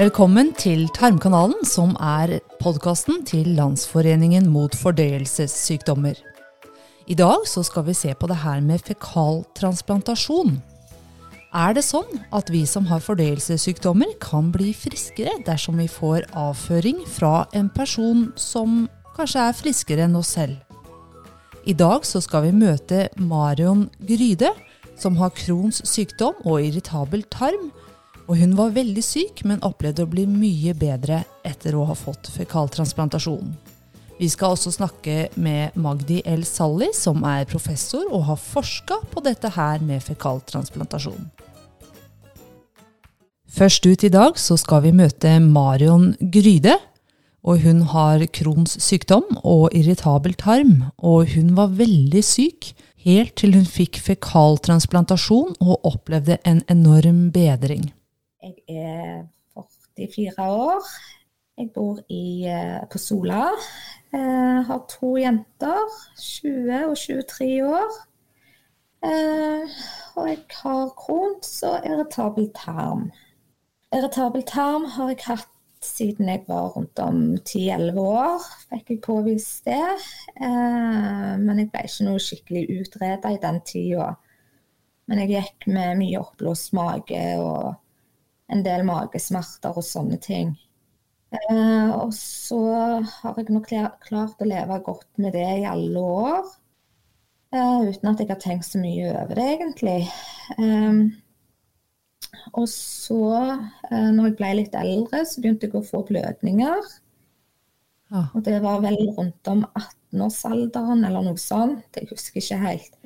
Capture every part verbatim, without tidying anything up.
Velkommen til Tarmkanalen, som er podcasten til Landsforeningen mot fordøyelsessykdommer. I dag så skal vi se på det her med fekaltransplantasjon. Er det sånn at vi som har fordøyelsessykdommer kan bli friskere dersom vi får avføring fra en person som kanskje er friskere enn oss selv? I dag så skal vi møte Marion Gryde, som har Crohns sykdom og irritabel tarm, og hun var veldig syk, men opplevde å bli mye bedre etter å ha fått fekaltransplantasjon. Vi skal også snakke med Magdi El Salli, som er professor og har forsket på dette her med fekaltransplantasjon. Først ut i dag så skal vi møte Marion Gryde, og hun har Crohns sykdom og irritabel tarm, og hun var veldig syk, helt til hun fikk fekaltransplantasjon og opplevde en enorm bedring. Jeg er førtifire år. Jeg bor i, på Sola. Jeg har to jenter, tjue og tjuetre år. Og jeg har Crohns og irritabel tarm. Irritabel tarm har jeg hatt siden jeg var rundt om ti til elleve år. Fikk jeg påvist det. Men jeg ble ikke noe skikkelig utredet i den tiden. Men jeg gikk med mye oppblåst mage og en del magesmerter og sånne ting. Eh, og så har jeg nok klart å leve godt med det i alle år, eh, uten at jeg har tenkt så mye over det egentlig. Eh, og så, eh, når jeg ble litt eldre, så begynte jeg å få blødninger. Ja. Og det var vel rundt om atten-årsalderen eller noe sånt, jeg husker ikke helt.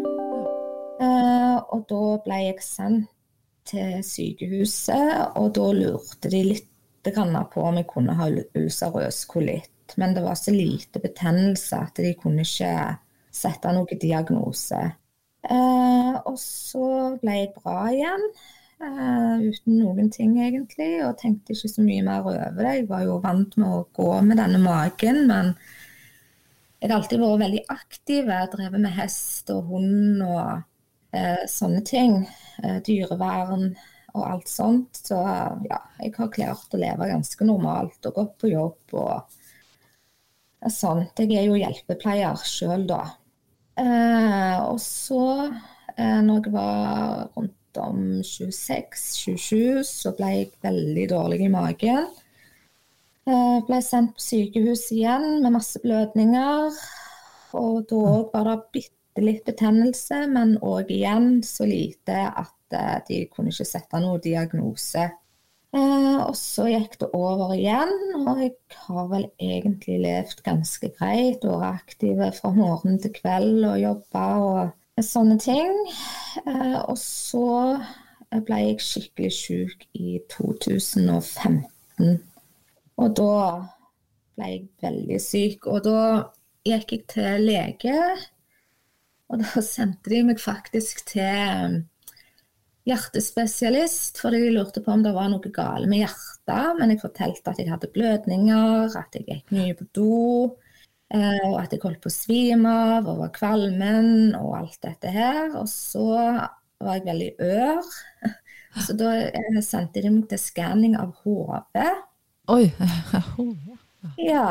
Eh, og da ble jeg sendt til sykehuset, og da lurte de litt på om jeg kunne ha ulcerøs kolitt. Men det var så lite betennelse at de kunne ikke sette noen diagnose. Eh, og så ble jeg bra igjen, eh, uten noen ting egentlig, og tenkte ikke så mye mer over det. Jeg var jo vant med å gå med denne magen, men jeg har alltid vært veldig aktiv. Jeg har drevet med hest og hund og Eh, sånne ting, eh, dyrevern og alt sånt, så ja, jeg har klart å leve ganske normalt og gått på jobb og eh, sånt. Jeg er jo hjelpepleier selv da. Eh, og så, eh, når jeg var rundt om tjueseks tjuesju, så ble jeg veldig dårlig i magen. Eh, ble sendt på sykehus igjen med masse blødninger, og da var det bitte litt betennelse, men også igjen så lite at uh, de kunne ikke sette noen diagnose. Uh, og så gikk det over igjen, og jeg har vel egentlig levd ganske greit, og vært aktive fra morgen til kveld og jobbet og sånne ting. Uh, og så ble jeg skikkelig syk i to tusen og femten, og da ble jeg veldig syk, og da gikk jeg til lege. Og da sendte de meg faktisk til hjertespesialist, fordi de lurte på om det var noe galt med hjertet, men jeg fortalte at jeg hadde blødninger, at jeg gikk mye på do, og at jeg holdt på å svime av, og var kvalmen, og alt dette her. Og så var jeg veldig ør, så da sendte de meg til skanning av hodet. Oi, hodet? Ja.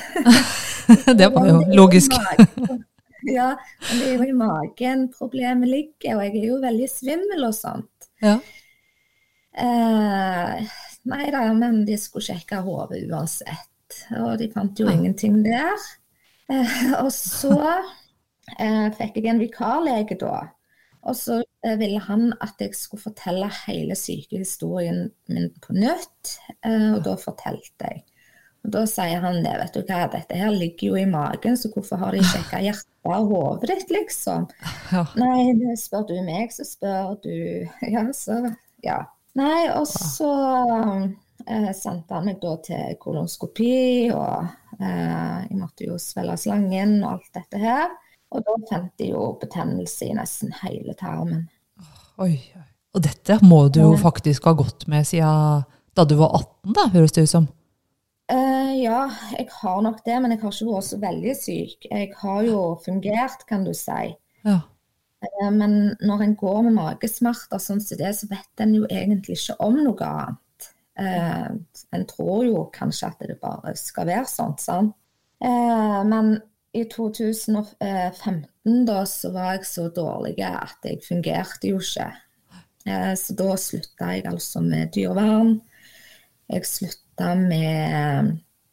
Det var jo logisk. Ja, men det er jo i magen problemet ligger, og jeg er jo veldig svimmel og sånt. Ja. Eh, nei da, men de skulle sjekke hodet uansett, og de fant jo ja. Ingenting der. Eh, og så eh, fikk jeg en vikarlege da, og så eh, ville han at jeg skulle fortelle hele sykehistorien min på nytt, eh, og da fortalte jeg. Og da sier han det, vet du hva, dette her ligger jo i magen, så hvorfor har de sjekket hjertet og hodet ditt, liksom? Ja. Nei, det spør du meg, så spør du, ja, så, ja. Nei, og så eh, sendte han meg da til kolonoskopi, og eh, jeg måtte jo svelge slangen og alt dette her, og da fant de jo betennelse i nesten hele tarmen. Oi, og dette må du jo faktisk ha gått med siden da du var atten da, høres det ut som? Uh, ja, jeg har nok det, men jeg har ikke vært så veldig syk. Jeg har jo fungert, kan du si. Ja. Uh, men når en går med magesmerter sånn som det, så vet en jo egentlig ikke om noe annet. Eh, en tror jo kanskje at det bare skal være sånn, sant? Eh, men i to tusen og femten da, så var jeg så dårlig at jeg fungerte jo ikke. Eh, så da sluttet jeg altså med dyrevern. Jeg sluttet med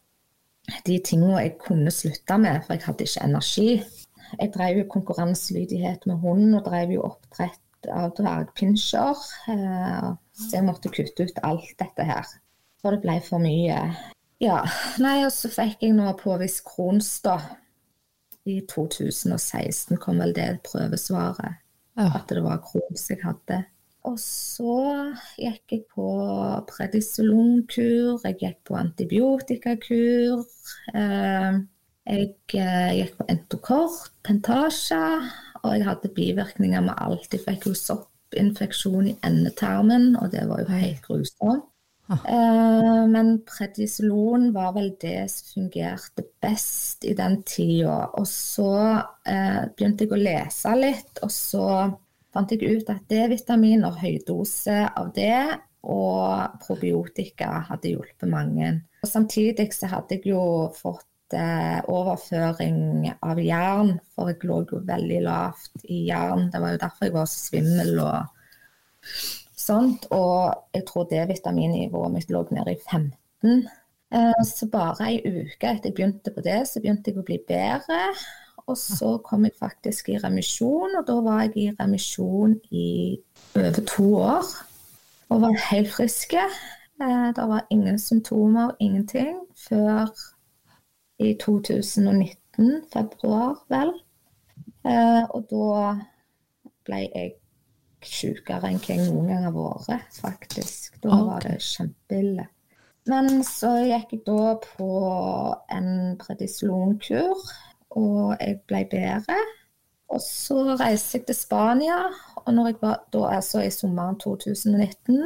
de tingene jeg kunne slutte med, for jeg hadde ikke energi. Jeg drev jo konkurranselydighet med hunden, og drev jo oppdrett av dvergpinsjer. Eh, så jeg måtte kutte ut alt dette her, for det ble for mye. Ja, nei, og så fikk jeg nå påvist Crohns da. I to tusen og seksten kom vel det prøvesvaret, ja. At det var Crohns jeg hadde. Og så gikk jeg på prednisolonkur, jeg gikk på antibiotikakur, eh, jeg eh, gikk på entokort, pentasje, og jeg hadde bivirkninger med alt. Jeg fikk jo soppinfeksjon i endetarmen, og det var jo helt grusomt. Eh, men prednisolon var vel det som fungerte best i den tida. Og så eh, begynte jeg å lese litt, og så fant jeg ut at D-vitamin og høydose av det og probiotika hadde hjulpet mange. Og samtidig så hadde jeg jo fått eh, overføring av jern, for jeg lå jo veldig lavt i jern. Det var jo derfor jeg var så svimmel og sånt, og jeg tror D-vitaminnivået mitt lå nede i femten. Eh, så bare en uke etter jeg begynte på det, så begynte jeg å bli bedre. Og så kom jeg faktisk i remisjon, og da var jeg i remisjon i over to år. Og var helt friske. Eh, det var ingen symptomer, ingenting, før i to tusen og nitten, februar vel. Eh, og da ble jeg sykere enn hva jeg noen gang har vært, faktisk. Da var det kjempeille. Men så gikk jeg da på en prednisolonkur, og jeg ble bedre. Og så reiste jeg til Spania, og når jeg var, da altså i sommeren to tusen og nitten,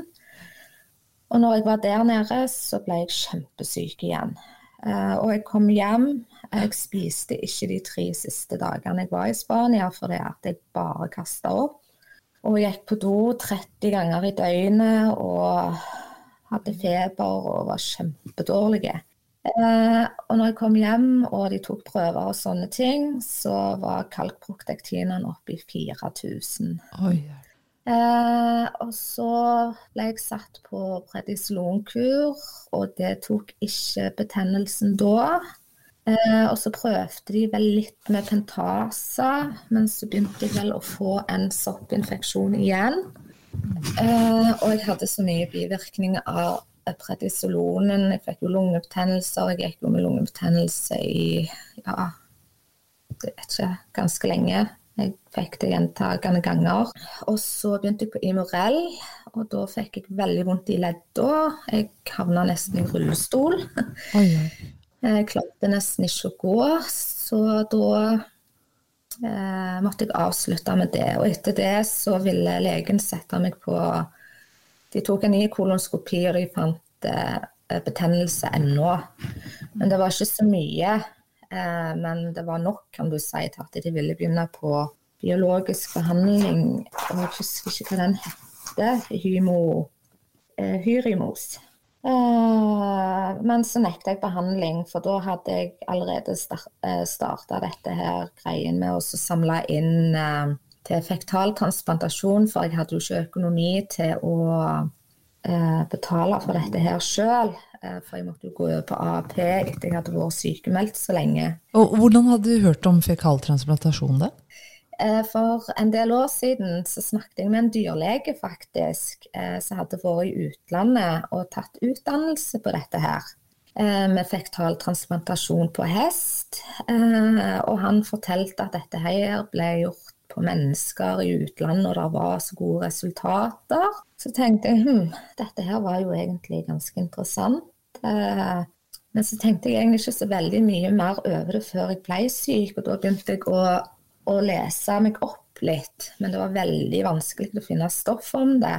og når jeg var der nede, så ble jeg kjempesyk igjen. Uh, og jeg kom hjem, jeg spiste ikke de tre siste dagene jeg var i Spania, for det at jeg bare kastet opp. Og jeg gikk på do tretti ganger i døgnet, og hadde feber og var kjempedårlig. Eh, og når jeg kom hjem og de tok prøver og sånne ting, så var kalkproktectinen oppe i fire tusen. Oi. Eh, og så ble jeg satt på prednisolonkur, og det tok ikke betennelsen da. Eh, og så prøvde de vel litt med pentasa, men så begynte jeg vel å få en soppinfeksjon igjen. Eh, og jeg hadde så mye bivirkninger av prednisolonen. Jeg fikk jo lungebetennelser, jeg gikk jo med lungebetennelse i, ja, det vet ikke, ganske lenge. Jeg fikk det gjentagende ganger. Og så begynte jeg på Imorell, og da fikk jeg veldig vondt i ledda. Jeg havnet nesten i rullestol. Oi, oi. Jeg klarte nesten ikke å gå, så da eh, måtte jeg avslutte med det. Og etter det så ville legen sette meg på. De tok en ny kolonoskopi, og de fant eh, betennelse ennå. Men det var ikke så mye, eh, men det var nok, kan du si, til at de ville begynne på biologisk behandling. Og jeg husker ikke hva den heter, Hymo, eh, Hyrimos. Uh, men så nekte jeg behandling, for da hadde jeg allerede start, uh, startet dette her greien med å samle inn uh, til fektaltransplantasjon, for jeg hadde jo ikke økonomi til å uh, betale for dette her selv, uh, for jeg måtte jo gå over på A A P etter jeg hadde vært sykemeldt så lenge. Og hvordan hadde du hørt om fekaltransplantasjon da? For en del år siden så snakket jeg med en dyrlege faktisk, som hadde vært i utlandet og tatt utdannelse på dette her, med fektaltransplantasjon på hest, og han fortalte at dette her ble gjort på mennesker i utlandet, og det var så gode resultater. Så tenkte jeg, hm, dette her var jo egentlig ganske interessant. Men så tenkte jeg egentlig ikke så veldig mye mer over det før jeg ble syk, og da begynte jeg å å lese meg opp litt, men det var veldig vanskelig å finne stoff om det.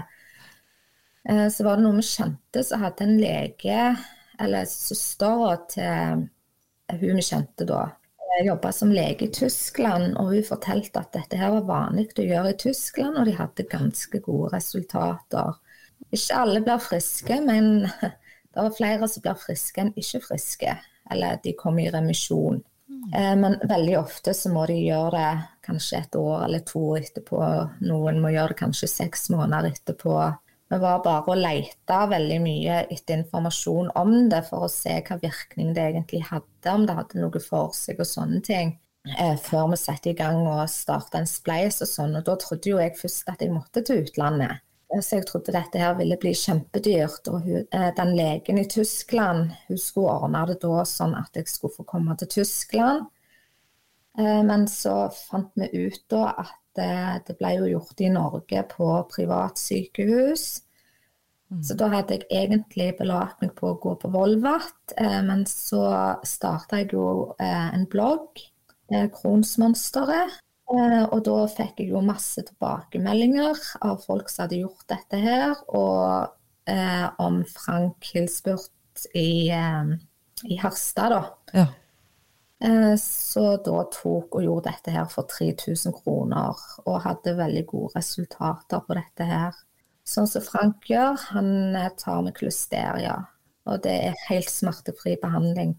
Så var det noe vi kjente, så hadde en lege, eller søster til hun vi kjente da, jobbet som lege i Tyskland, og hun fortalte at dette her var vanlig å gjøre i Tyskland, og de hadde ganske gode resultater. Ikke alle blir friske, men det er flere som blir friske enn ikke friske, eller de kommer i remisjon. Mm. Men veldig ofte så må de gjøre det kanskje et år eller to år etterpå. Noen må gjøre det kanskje seks måneder etterpå. Det var bare å lete veldig mye etter informasjon om det for å se hva virkning det egentlig hadde, om det hadde noe for seg og sånne ting, eh, før vi satte i gang og startet en spleis og sånn. Og da trodde jo jeg først at jeg måtte til utlandet. Så jeg trodde dette her ville bli kjempedyrt, og hun, eh, den legen i Tyskland, hun skulle ordne det da sånn at jeg skulle få komme til Tyskland. Eh, men så fant vi ut da at det ble jo gjort i Norge på privat sykehus. Mm. Så da hadde jeg egentlig belagt meg på å gå på Volvat, eh, men så startet jeg jo eh, en blogg, eh, Kronsmonsteret, eh, og da fikk jeg jo masse tilbakemeldinger av folk som hadde gjort dette her, og eh, om Frank Hilsburt i, eh, i Harstad da. Ja. Så da tok og gjorde dette her for tre tusen kroner, og hadde veldig gode resultater på dette her. Sånn som Frank gjør, han tar med Klusteria, og det er helt smertefri behandling.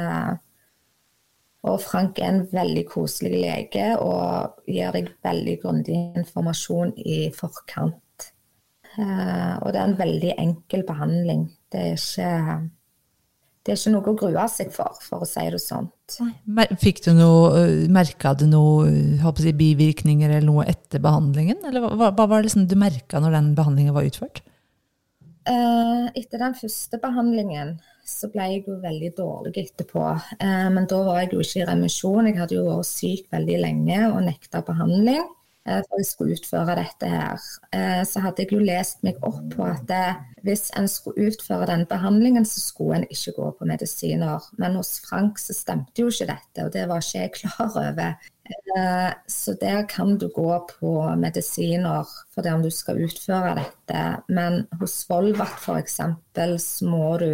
Og Frank er en veldig koselig lege, og gir deg veldig grundig informasjon i forkant. Og det er en veldig enkel behandling. Det er ikke... Det er ikke noe å grue seg for, for å si det sånt. Fikk du noe, merket du noe håper jeg, bivirkninger eller noe etter behandlingen? Eller hva, hva var det liksom du merket når den behandlingen var utført? Uh, etter den første behandlingen så ble jeg jo veldig dårlig etterpå. Uh, men da var jeg jo ikke i remisjon. Jeg hadde jo vært syk veldig lenge og nektet behandling. For jeg skulle utføre dette her. Så hadde jeg jo lest meg opp på at hvis en skulle utføre den behandlingen, så skulle en ikke gå på medisiner. Men hos Frank så stemte jo ikke dette, og det var ikke jeg klar over. Så der kan du gå på medisiner for det om du skal utføre dette. Men hos Volvat for eksempel, så må du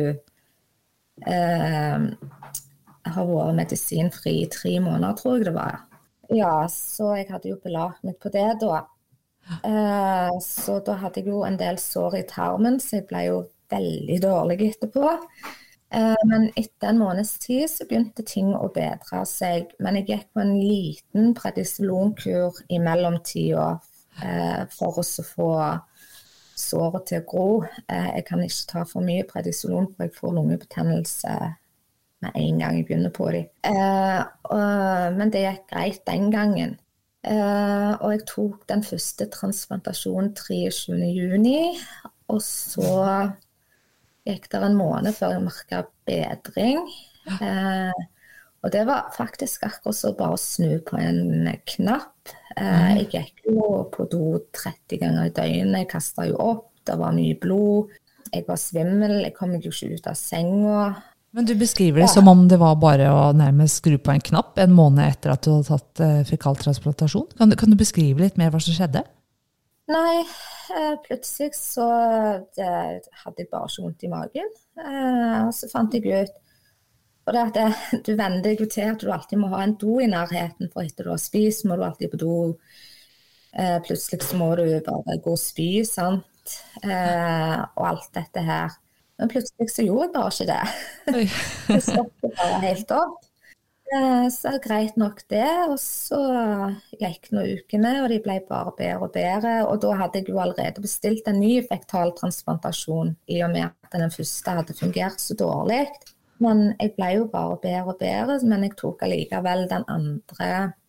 eh, ha vært medisinfri i tre måneder, tror jeg det var. Ja, så jeg hadde jo belagt meg på det da. Eh, så da hadde jeg jo en del sår i tarmen, så jeg ble jo veldig dårlig etterpå. Eh, men etter en måneds tid så begynte ting å bedre seg. Men jeg gikk på en liten prednisolonkur i mellomtiden eh, for å få såret til å gro. Eh, jeg kan ikke ta for mye prednisolon, for jeg får lungebetennelse med en gang jeg begynner på dem. Eh, og, men det gikk greit den gangen. Eh, og jeg tok den første transplantasjonen treogtjuende juni, og så gikk det en måned før jeg merket bedring. Eh, og det var faktisk akkurat så bare å snu på en knapp. Eh, jeg gikk jo på do tretti ganger i døgnet, jeg kastet jo opp, det var mye blod, jeg var svimmel, jeg kom jo ikke ut av senga. Men du beskriver det ja. Som om det var bare å nærmest skru på en knapp en måned etter at du hadde tatt uh, fekaltransplantasjon. Kan du, kan du beskrive litt mer hva som skjedde? Nei, uh, plutselig så det, hadde jeg bare ikke vondt i magen. Uh, og så fant jeg ut, og det at det, du venner deg jo til at du alltid må ha en do i nærheten, for etter du har spist må du alltid på do. Uh, plutselig så må du bare gå og spy, sant? Uh, og alt dette her. Men plutselig så gjorde jeg bare ikke det. Det stoppet bare helt opp. Så greit nok det, og så gikk noen ukene, og de ble bare bedre og bedre. Og da hadde jeg jo allerede bestilt en ny fektaltransplantasjon, i og med at den første hadde fungert så dårlig. Men jeg ble jo bare bedre og bedre, men jeg tok allikevel den andre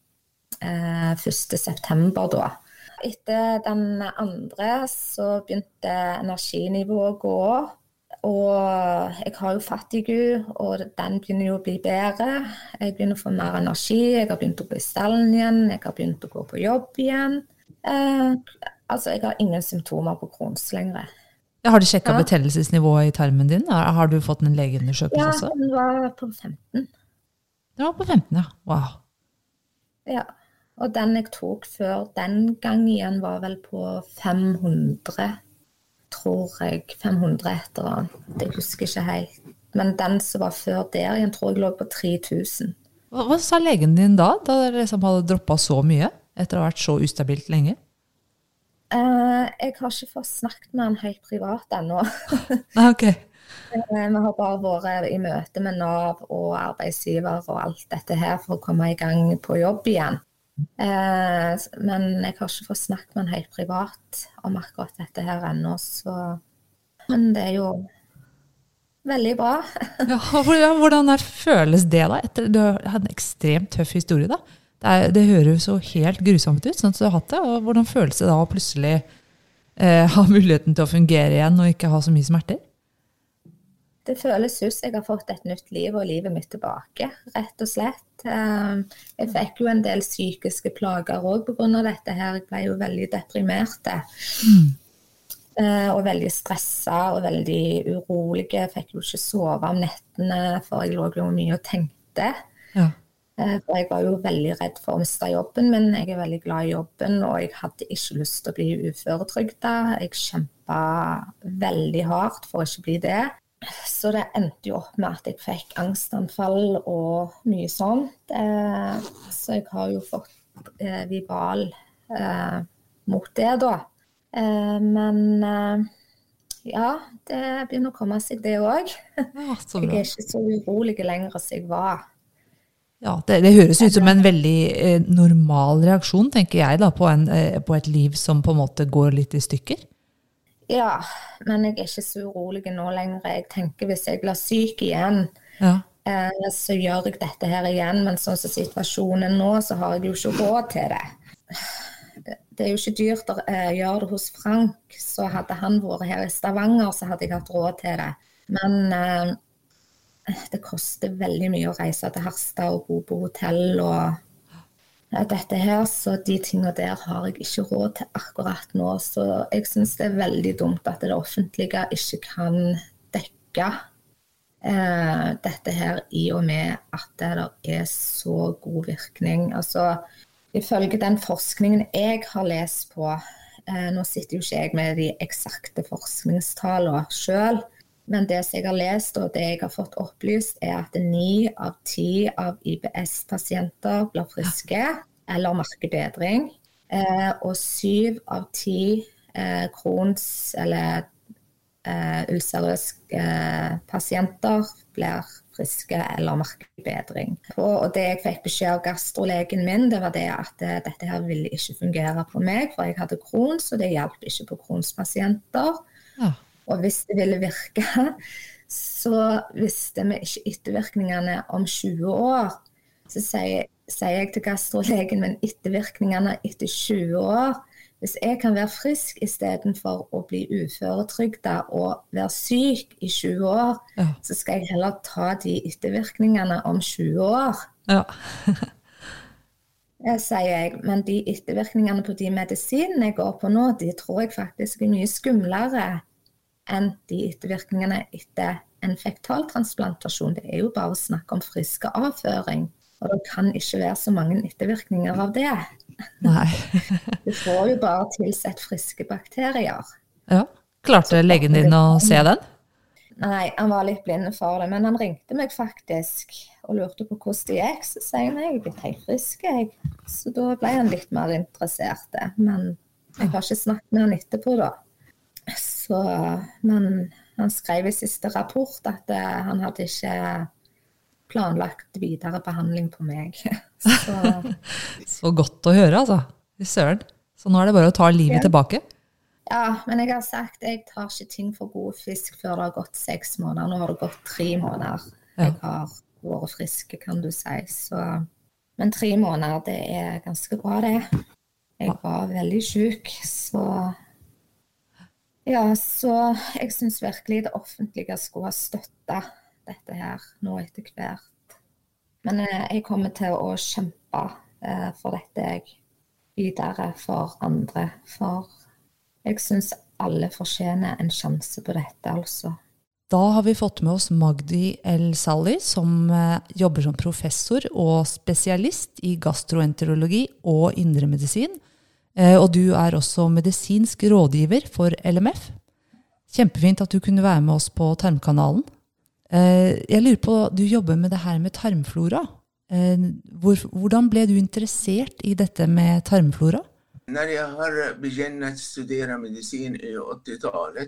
eh, første september da. Etter den andre så begynte energinivået å gå opp. Og jeg har jo fattiggu, og den begynner jo å bli bedre. Jeg begynner å få mer energi, jeg har begynt å gå i stallen igjen, jeg har begynt å gå på jobb igjen. Eh, altså, jeg har ingen symptomer på Crohns lenger. Ja, har du sjekket ja. Betennelsesnivået i tarmen din? Har du fått en legeundersøkelse også? Ja, den var på femten. Den var på femten, ja. Wow. Ja, og den jeg tok før den gang igjen var vel på fem hundre. Tror jeg, fem hundre et eller annet. Det husker jeg ikke helt. Men den som var før der igjen, tror jeg lå på tre tusen. Hva, hva sa legen din da, da dere liksom hadde droppet så mye, etter å ha vært så ustabilt lenge? Uh, jeg har ikke fått snakket med han helt privat ennå. Ah, ok. Vi har bare vært i møte med Nav og arbeidsgiver og alt dette her for å komme i gang på jobb igjen. Uh, men jeg har ikke fått snakket med han helt privat om akkurat dette her ennå, så... Men det er jo veldig bra. Ja, hvordan er, føles det da? Etter, du har hatt en ekstremt tøff historie da. Det, er, det hører jo så helt grusomt ut, sånn at du har hatt det. Og hvordan føles det da å plutselig eh, ha muligheten til å fungere igjen og ikke ha så mye smerter? Det føles ut som jeg har fått et nytt liv og livet mitt tilbake, rett og slett. Jeg fikk jo en del psykiske plager også på grunn av dette her. Jeg ble jo veldig deprimert. Mm. Og veldig stresset og veldig urolig. Jeg fikk jo ikke sove om nettene, for jeg lå jo mye og tenkte. Ja. For jeg var jo veldig redd for å miste jobben, men jeg er veldig glad i jobben, og jeg hadde ikke lyst til å bli uføretrygdet. Jeg kjempet veldig hardt for å ikke bli det. Så det endte jo opp med at jeg fikk angstanfall og mye sånt. Så jeg har jo fått Vibral mot det da. Men ja, det begynner å komme seg det også. Ja, jeg er ikke så urolig lenger som jeg var. Ja, det, det høres ut som en veldig eh, normal reaksjon, tenker jeg da, på, en, eh, på et liv som på en måte går litt i stykker. Ja, men jeg er ikke så urolig nå lenger. Jeg tenker hvis jeg blir syk igjen, ja. eh, så gjør jeg dette her igjen, men sånn som situasjonen nå, så har jeg jo ikke råd til det. Det er jo ikke dyrt å eh, gjøre det hos Frank, så hadde han vært her i Stavanger, så hadde jeg hatt råd til det. Men... Eh, det koster veldig mye å reise til Harstad og bo på hotell og dette her, så de tingene der har jeg ikke råd til akkurat nå. Så jeg synes det er veldig dumt at det offentlige ikke kan dekke eh, dette her i og med at det er så god virkning. Altså, ifølge den forskningen jeg har lest på, eh, nå sitter jo ikke jeg med de eksakte forskningstallene selv, men det som jeg har lest og det jeg har fått opplyst er at ni av ti av I B S-pasienter blir friske eller merker bedring, eh, og syv av ti eh, krons eller eh, ulcerøse eh, pasienter blir friske eller merker bedring. Og, og det jeg fikk beskjed av gastrolegen min, det var det at eh, dette her ville ikke fungere på meg, for jeg hadde krons, og det hjalp ikke på kronspasienter. Ja. Og hvis det ville virke, så visste vi ikke ettervirkningene om tjue år. Så sier, sier jeg til gastrolegen, men ettervirkningene etter tjue år, hvis jeg kan være frisk i stedet for å bli uføretrygdet og være syk i tjue år, ja. Så skal jeg heller ta de ettervirkningene om tjue år. Ja. Jeg sier jeg, men de ettervirkningene på de medisinene jeg går på nå, de tror jeg faktisk er mye skumlere enn de ettervirkningene etter en fektaltransplantasjon. Det er jo bare å snakke om friske avføring, og det kan ikke være så mange ettervirkninger av det. Nei. Du får jo bare tilsett friske bakterier. Ja, klarte legen din å se den? Nei, han var litt blind for det, men han ringte meg faktisk og lurte på hvordan det gikk, så sier han, jeg er blitt helt frisk, jeg. Så da ble han litt mer interessert, men jeg har ikke snakket med han etterpå da. Så, men han skrev i siste rapport at uh, han hadde ikke planlagt videre behandling på meg. Så, så godt å høre, altså. I søren. Så nå er det bare å ta livet ja. Tilbake? Ja, men jeg har sagt jeg tar ikke ting for god fisk før det har gått seks måneder. Nå har det gått tre måneder. Ja. Jeg har vært friske, kan du si. Så, men tre måneder, det er ganske bra det. Jeg var veldig syk, så... Ja, så jeg synes virkelig det offentlige skulle ha støttet dette her nå etter hvert. Men eh, jeg kommer til å kjempe eh, for dette jeg videre for andre, for jeg synes alle fortjener en sjanse på dette, altså. Da har vi fått med oss Magdi El Salli, som eh, jobber som professor og spesialist i gastroenterologi og indremedisin. Og du er også medisinsk rådgiver for L M F. Kjempefint at du kunne være med oss på Tarmkanalen. Jeg lurer på, du jobber med det her med tarmflora. Hvordan ble du interessert i dette med tarmflora? När jag har begynt studera medicin i åttiotalet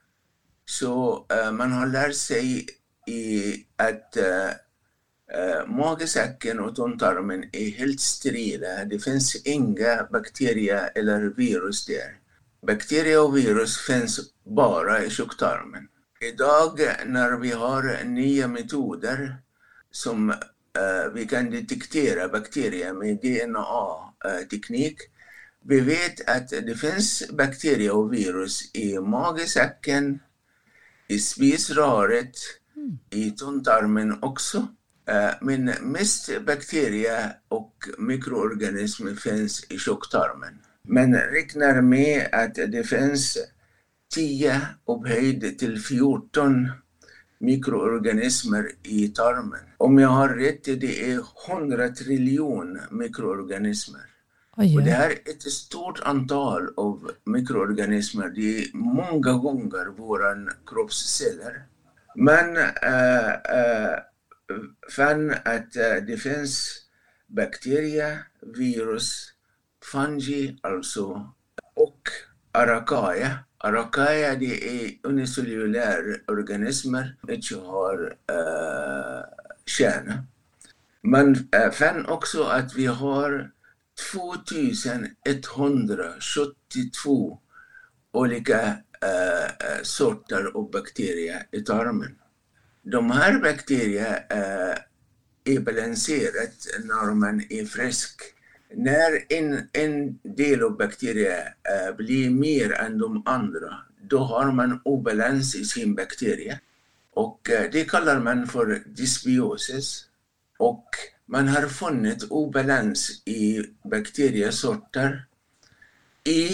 så uh, man har lärt sig i att uh, uh, magsäcken och tunntarmen är helt sterila. Det finns inga bakterier eller virus där. Bakterier och virus finns bara i tjocktarmen. Idag när vi har nya metoder som uh, vi kan detektera bakterier med D N A-teknik, vi vet att det finns bakterier och virus i magsäcken, i spisröret, mm. i tunntarmen också. Uh, men mest bakterier och mikroorganismer finns i tjocktarmen. Men räknar med att det finns tio upphöjt till fjorton mikroorganismer i tarmen. Om jag har rätt, det är hundra triljon mikroorganismer. Oj, och det här är ett stort antal av mikroorganismer. Det är många gånger våra kroppsceller. Men äh, äh, fann att äh, det finns bakterier, virus, fungi alltså, och arakaia. Arakaia det är unicellulära organismer som inte har äh, kärna. Man äh, fann också att vi har tvåtusen etthundrasjuttiotvå olika äh, sorter av bakterier i tarmen. De här bakterierna äh, är balanserade när man är frisk. När en, en del av bakterier äh, blir mer än de andra, då har man obalans i sin bakterie. Och äh, det kallar man för dysbiosis. Och man har funnit obalans i bakteriesorter i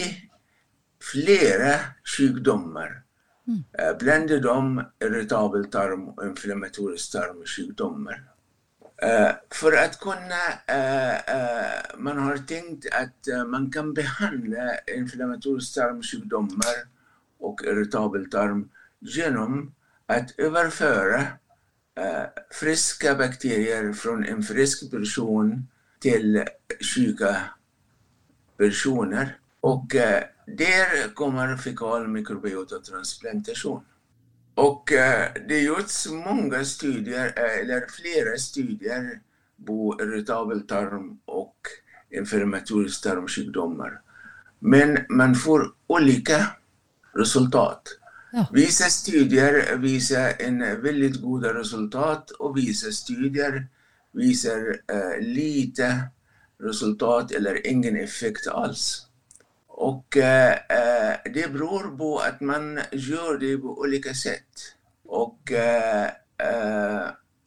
flera sjukdomar. Mm. Äh, bland dem irritabel tarm och inflammatorisk tarmsjukdomar. Uh, för att kunna, uh, uh, man har tänkt att uh, man kan behandla inflammatorisk tarmsjukdomar och irritabel tarm genom att överföra uh, friska bakterier från en frisk person till sjuka personer. Och uh, där kommer fekal mikrobiotatransplantation. Och eh, det har gjorts många studier, eller flera studier på irritabel tarm och inflammatorisk tarmsjukdomar. Men man får olika resultat. Ja. Vissa studier visar en väldigt goda resultat och vissa studier visar eh, lite resultat eller ingen effekt alls. Och äh, det beror på att man gör det på olika sätt. Och äh, äh,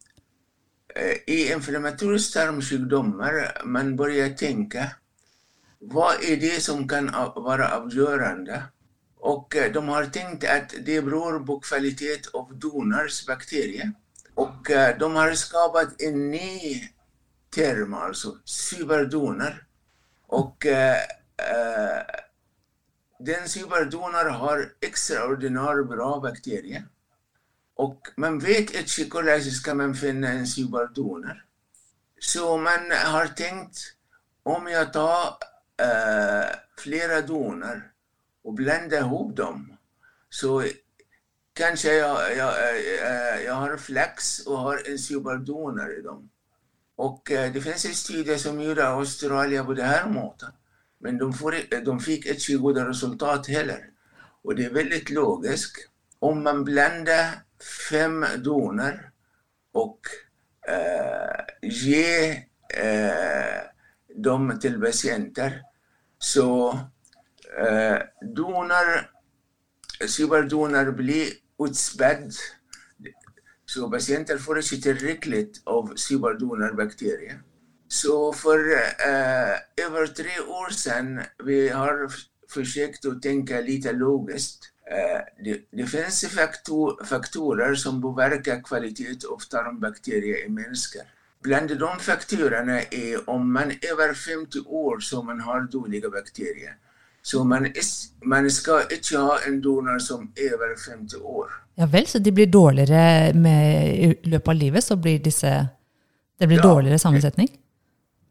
i inflammatoriska tarmsjukdomar man börjar tänka, vad är det som kan vara avgörande? Och äh, de har tänkt att det beror på kvalitet av donors bakterier. Och äh, de har skapat en ny term, alltså superdonor. Och äh, Uh, den superdonor har extraordinärt bra bakterier. Och man vet inte hur ska man finna en superdonor. Så man har tänkt, om jag tar uh, flera donor och blandar ihop dem, så kanske jag, jag, jag, jag har flax och har en superdonor i dem. Och uh, det finns en studie som gjorde i Australien på det här måten. Men de, får, de fick ett så goda resultat heller. Och det är väldigt logiskt. Om man blandar fem donor och äh, ger äh, dem till patienter, så äh, donor, superdonor blir utspädd. Så patienter får inte tillräckligt av superdonorbakterier. Så för äh, över tre år sedan vi har försökt att tänka lite logiskt. Äh, det, det finns faktor, faktorer som påverkar kvalitet av tarmbakterier i människor. Bland de faktorerna är om man är över femtio år så man har dåliga bakterier. Så man, is, man ska inte ha en donor som är över femtio år. Ja väl, så det blir dåligare med i löpet av livet, så blir disse, det blir ja, dåligare sammansättning?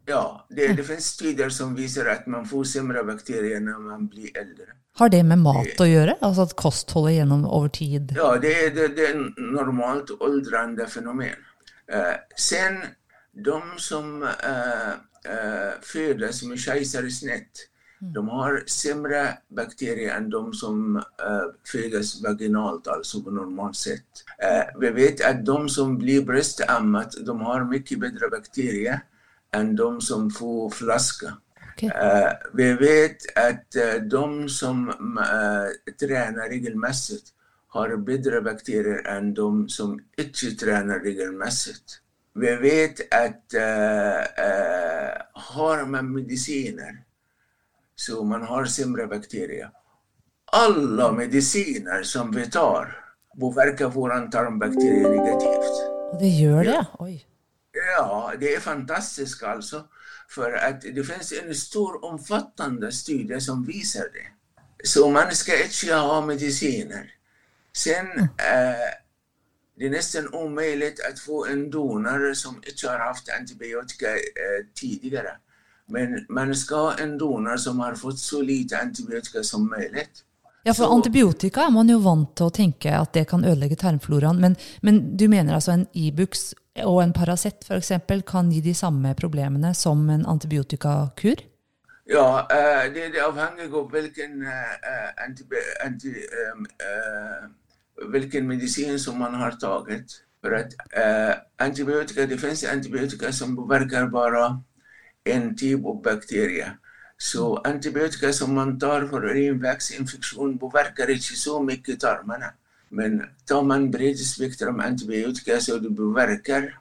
Ja, det, det finns studier som visar att man får sämre bakterier när man blir äldre. Har det med mat det, att göra? Alltså att kosthållet genom över tid? Ja, det är, det, det är normalt åldrande fenomen. Uh, sen, de som uh, uh, föds med kejsarsnitt, mm. de har sämre bakterier än de som uh, föds vaginalt, alltså på normalt sätt. Uh, vi vet att de som blir bröstammat, de har mycket bättre bakterier än de som får flaska. Okay. Uh, vi vet att uh, de som uh, tränar regelmässigt har bättre bakterier än de som inte tränar regelmässigt. Vi vet att uh, uh, har man mediciner så man har sämre bakterier. Alla mediciner som vi tar påverkar våran tarmbakterier negativt. Och det gör det? Oj. Ja, det är fantastiskt alltså. För att det finns en stor omfattande studie som visar det. Så man ska inte ha mediciner. Sen mm. eh, det är nästan omöjligt att få en donor som inte har haft antibiotika eh, tidigare. Men man ska ha en donor som har fått så lite antibiotika som möjligt. Ja, för så, antibiotika är man ju vant att tänka att det kan ödelägga tarmfloran. Men, men du menar alltså en Ibux och en Paracet för exempel kan ge de samma problemen som en antibiotikakur? Ja, uh, det, det avhänger av vilken, uh, anti, anti, um, uh, vilken medicin som man har tagit. För att uh, antibiotika, det finns antibiotika som påverkar bara en typ av bakterier. Så antibiotika som man tar för urinvägsinfektion påverkar inte så mycket tarmarna. Men tar man bred spektrum antibiotika så det påverkar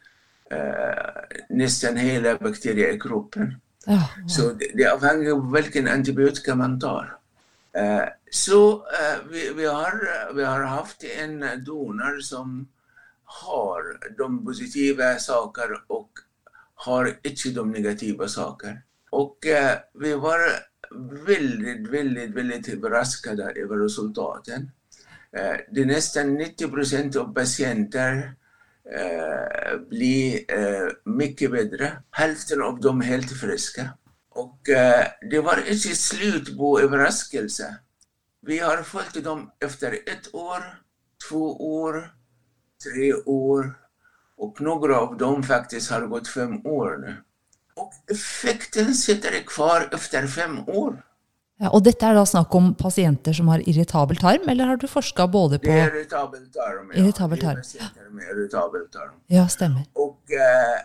uh, nästan hela bakterier i kroppen. Oh, wow. Så det, det avhänger av vilken antibiotika man tar. Uh, så uh, vi, vi, har, vi har haft en donor som har de positiva saker och har inte de negativa saker. Och uh, vi var väldigt, väldigt, väldigt överraskade över resultaten. Uh, det är nästan nittio procent av patienter uh, blir uh, mycket bättre. Hälften av dem helt friska. Och uh, det var inte slut på överraskelse. Vi har följt dem efter ett år, två år, tre år. Och några av dem faktiskt har gått fem år nu. Och effekten sitter kvar efter fem år. Ja, och detta är då snack om patienter som har irritabel tarm, eller har du forskat både på... Det är irritabel tarm, ja. Irritabel tarm. Det är patienter med irritabel tarm. Ja, stämmer. Och äh,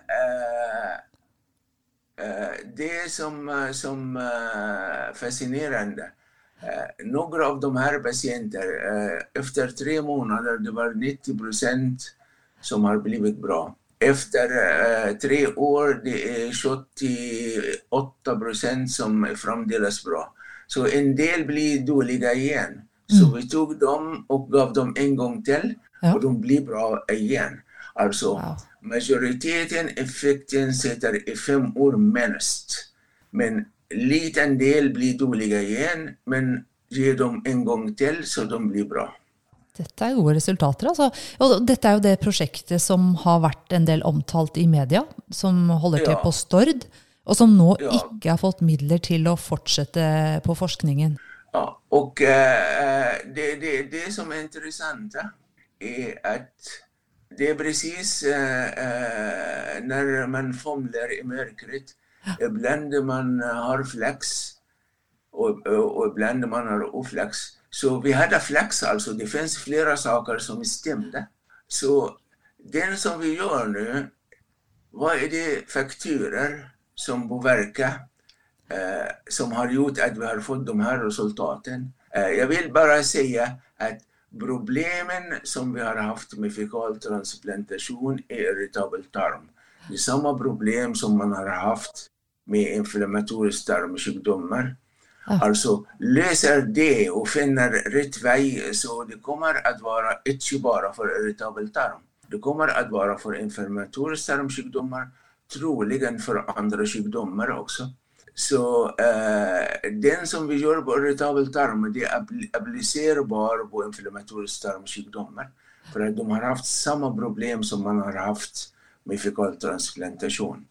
äh, det som, som äh, fascinerande, äh, några av de här patienter, äh, efter tre månader, det var nittio procent som har blivit bra. Efter uh, tre år det är sjuttioåtta procent som är framdeles bra. Så en del blir dåliga igen. Mm. Så vi tog dem och gav dem en gång till ja. Och de blir bra igen. Alltså wow. Majoriteten effekten sitter i fem år minst. Men liten del blir dåliga igen, men ge dem en gång till så de blir bra. Detta är goda resultat. Alltså. Och detta är ju det projektet som har varit en del omtalt i media, som håller till ja. På Stord, och som nu ja. Inte har fått medel till att fortsätta på forskningen. Ja, och äh, det, det, det som är intressant är att det är precis äh, när man famlar i mörkret. Ja. Ibland man har flax och, och ibland man har oflax. Så vi hade flax, alltså det finns flera saker som stämde. Så den som vi gör nu, vad är det faktorer som påverkar, eh, som har gjort att vi har fått de här resultaten? Eh, jag vill bara säga att problemen som vi har haft med fekaltransplantation är irritabel tarm. Det är samma problem som man har haft med inflammatoriska tarmsjukdomar. Ah. Alltså löser det och finner rätt väg, så det kommer att vara inte bara för irritabel tarm. Det kommer att vara för inflammatoriska tarmsjukdomar, troligen för andra sjukdomar också. Så äh, den som vi gör på irritabel tarm, det är applicerbar på inflammatoriska tarmsjukdomar. För att de har haft samma problem som man har haft med fekaltransplantation.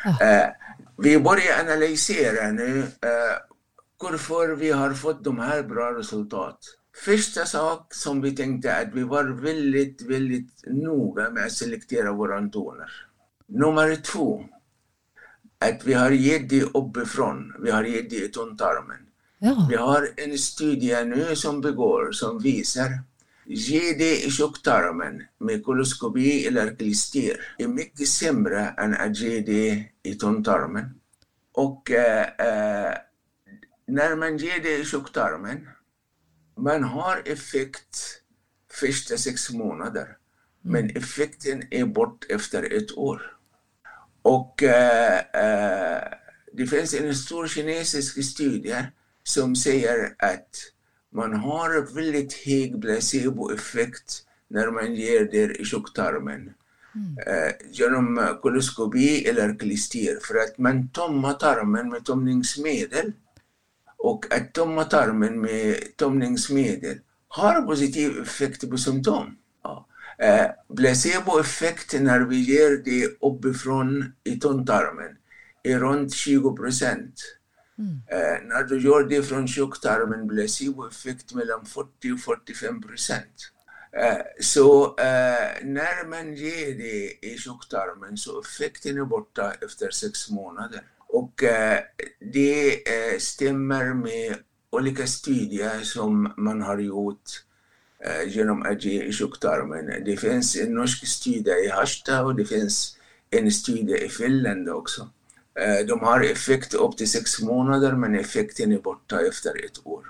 Ja. Eh, vi börjar analysera nu eh, varför vi har fått de här bra resultat. Första sak som vi tänkte att vi var väldigt, väldigt noga med att selektera våra donor. Nummer två, att vi har gett det uppifrån, vi har gett det i tunntarmen. Ja. Vi har en studie nu som begår som visar ge det i tjocktarmen med koloskopi eller klister är mycket sämre än att ge det i tunntarmen. Och äh, äh, när man ger det i tjocktarmen, man har effekt första sex månader, mm. men effekten är bort efter ett år. Och äh, äh, det finns en stor kinesisk studie som säger att man har väldigt hög placeboeffekt när man ger det i tjocktarmen. Mm. Eh, genom koloskopi eller klister. För att man tömmer tarmen med tömningsmedel. Och att tömma tarmen med tömningsmedel har positiv effekt på symptom. Ja. Eh, placeboeffekt när vi ger det uppifrån i tunntarmen är runt tjugo procent. Mm. Eh, när du gör det från tjocktarmen placeboeffekt mellan fyrtio och fyrtiofem procent. Eh, så eh, när man ger det i tjocktarmen så effekten är borta efter sex månader. Och eh, det eh, stämmer med olika studier som man har gjort eh, genom att ge i tjocktarmen. Det finns en norsk studie i Harstad och det finns en studie i Finland också. De har effekt upp till sex månader, men effekten är borta efter ett år.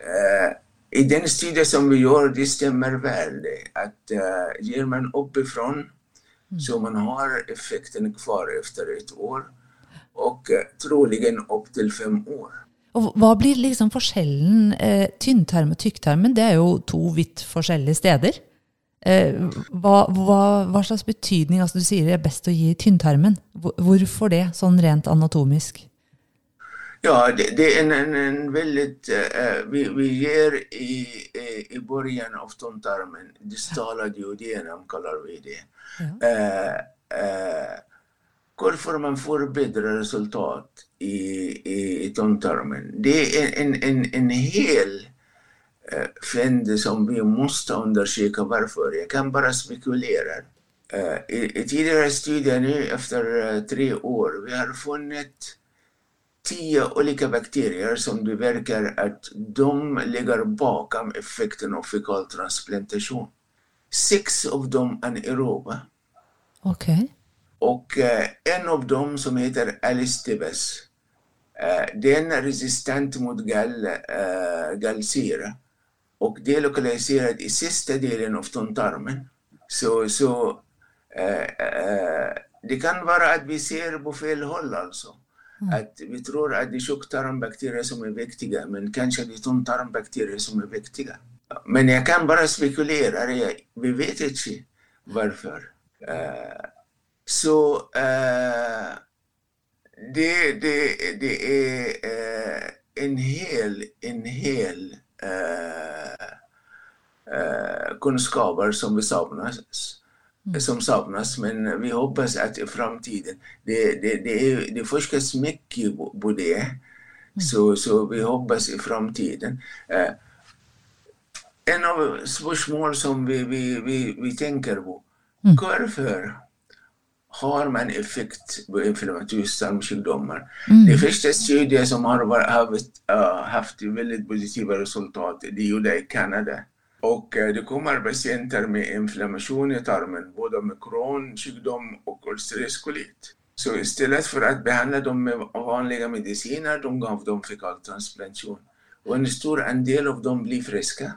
I den studie som vi gör, det stämmer väl det. Att uh, ger man uppifrån mm. så man har effekten kvar efter ett år. Och uh, troligen upp till fem år. Och vad blir liksom forskellen? Eh, tynntarm och tycktarmen, det är ju två vitt forskjellige steder. Eh, vad, vad, vad slags betydning, alltså du säger det är bäst att ge i tynntarmen. Varför det, sån rent anatomisk? Ja, det, det är en, en, en väldigt, uh, vi, vi ger i, i början av tunntarmen, distala duodenum kallar vi det. Ja. Uh, uh, varför man får bättre resultat i, i, i tunntarmen. Det är en, en, en hel uh, fänd som vi måste undersöka varför. Jag kan bara spekulera. Uh, i, I tidigare studier nu efter uh, tre år, vi har funnit tio olika bakterier som det verkar att de ligger bakom effekten av fekaltransplantation. Sex av dem anaeroba. Okej. Okay. Och eh, en av dem som heter Alistibes, eh, den är resistent mot gall, eh, gallsyra. Och det är lokaliserat i sista delen av tunntarmen. Så, så eh, eh, det kan vara att vi ser på fel håll alltså. Mm. Att vi tror att det är tjocktarmbakterier som är viktiga, men kanske det är tunntarmbakterier som är viktiga. Men jag kan bara spekulera, jag, vi vet inte varför. Uh, så uh, det, det, det är uh, en hel, en hel uh, uh, kunskaper som vi saknas. Mm. som saknas, men vi hoppas att i framtiden, det, det, det, är, det forskas mycket på det, mm. så, så vi hoppas i framtiden. Uh, en av spörsmål som vi, vi, vi, vi tänker på, mm. varför har man effekt på inflammatoriska tarmsjukdomar? Mm. Det första studier som har haft, uh, haft väldigt positiva resultat, det gjorda i Kanada. Och det kommer patienter med inflammation i tarmen, både med Crohn-sjukdom och ulcerös kolit. Så istället för att behandla dem med vanliga mediciner, de gav dem fekaltransplantation. Och en stor andel av dem blir friska.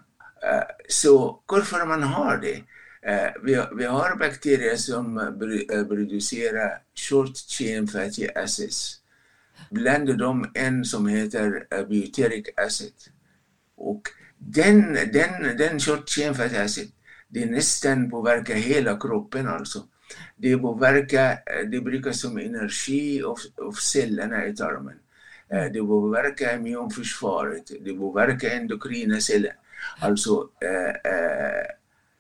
Så varför man har det? Vi, vi har bakterier som producerar short chain fatty acids. Bland dem en som heter butyric acid. Och Den, den, den short chain fatty acid, det nästan påverkar hela kroppen alltså. Det påverkar, det brukar som energi av, av cellerna i tarmen. Det påverkar immunförsvaret, det påverkar endokrina celler. Alltså, äh, äh,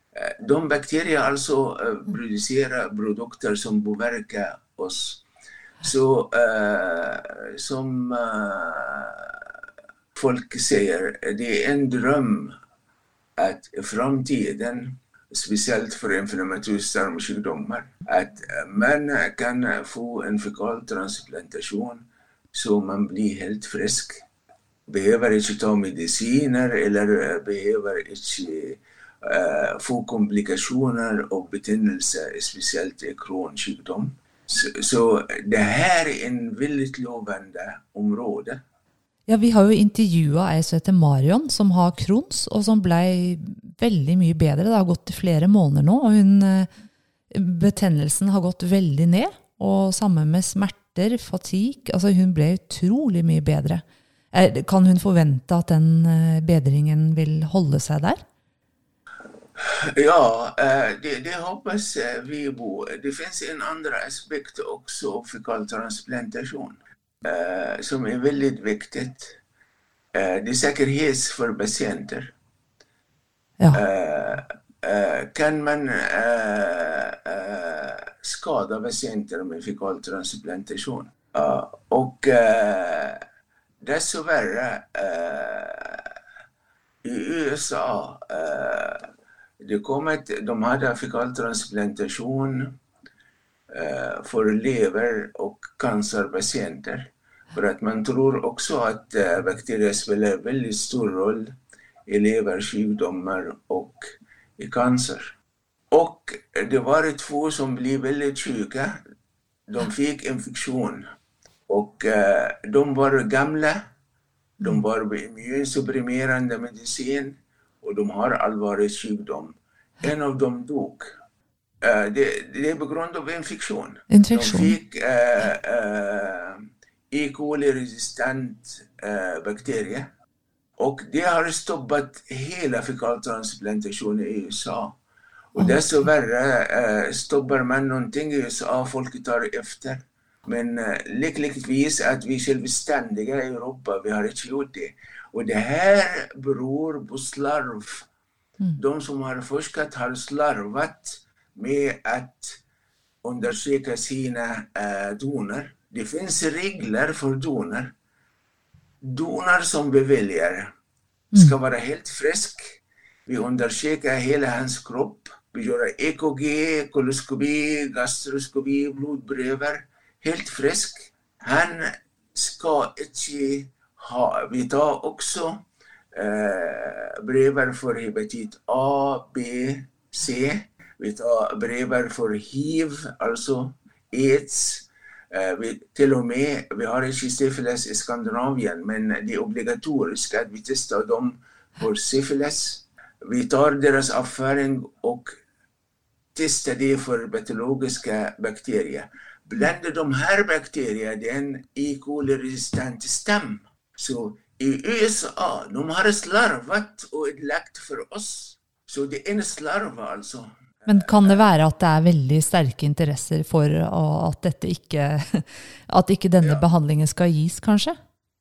de bakterier alltså äh, producerar produkter som påverkar oss. Så uh, som uh, folk säger, det är en dröm att i framtiden, speciellt för inflammatoriska tarmsjukdomar, att man kan få en fekaltransplantation så man blir helt frisk. Behöver inte ta mediciner eller behöver inte uh, få komplikationer och betydelse, speciellt i kronsjukdom. Så, så det här är en väldigt lovande område. Ja, vi har ju intervjuat en som heter Marion som har Crohns och som blev väldigt mycket bättre. Det har gått i flera månader nu och hon, betändelsen har gått väldigt ner och samma med smärtor, fatig. Alltså hon blev otroligt mycket bättre. Kan hon förvänta att den bedringen vill hålla sig där? Ja, det, det hoppas vi på. Det finns en andra aspekt också för fekaltransplantation som är väldigt viktigt. Det är säkerhet för patienter. Ja. Kan man skada patienter med fekaltransplantation? Och dessvärre i U S A det kom ett, de hade fekaltransplantation uh, för lever- och cancerpatienter. För att man tror också att uh, bakterier spelar väldigt stor roll i leversjukdomar och i cancer. Och det var två som blev väldigt sjuka. De fick infektion. Och uh, de var gamla. De var immunsupprimerande medicin. Och de har allvarlig sjukdom. En av dem dog. Uh, det, det är på grund av infektion. infektion. De fick uh, uh, E. coli-resistent uh, bakterier. Och det har stoppat hela fekaltransplantationen i U S A. Och okay. dessvärre uh, stoppar man någonting i U S A, folk tar efter. Men uh, lyckligtvis att vi är självständiga i Europa, vi har inte gjort det. Och det här beror på slarv. Mm. De som har forskat har slarvat med att undersöka sina äh, donor. Det finns regler för donor. Donor som beviljar ska mm. vara helt frisk. Vi undersöker hela hans kropp. Vi gör E K G, koloskopi, gastroskopi, blodpröver. Helt frisk. Han ska inte ha, vi tar också eh, brevar för hepatit A, B, C. Vi tar brevar för H I V, alltså AIDS. Eh, vi, till och med, vi har inte syfilis i Skandinavien, men det är obligatoriskt att vi testar dem för syfilis. Vi tar deras avföring och testar det för patologiska bakterier. Bland de här bakterierna, det är en E. coli-resistent stam. Så i U S A, de har slarvat och lagt för oss. Så det är en slarv alltså. Men kan det vara att det är väldigt starka intresser för att detta inte, att inte denna ja. behandlingen ska ges kanske?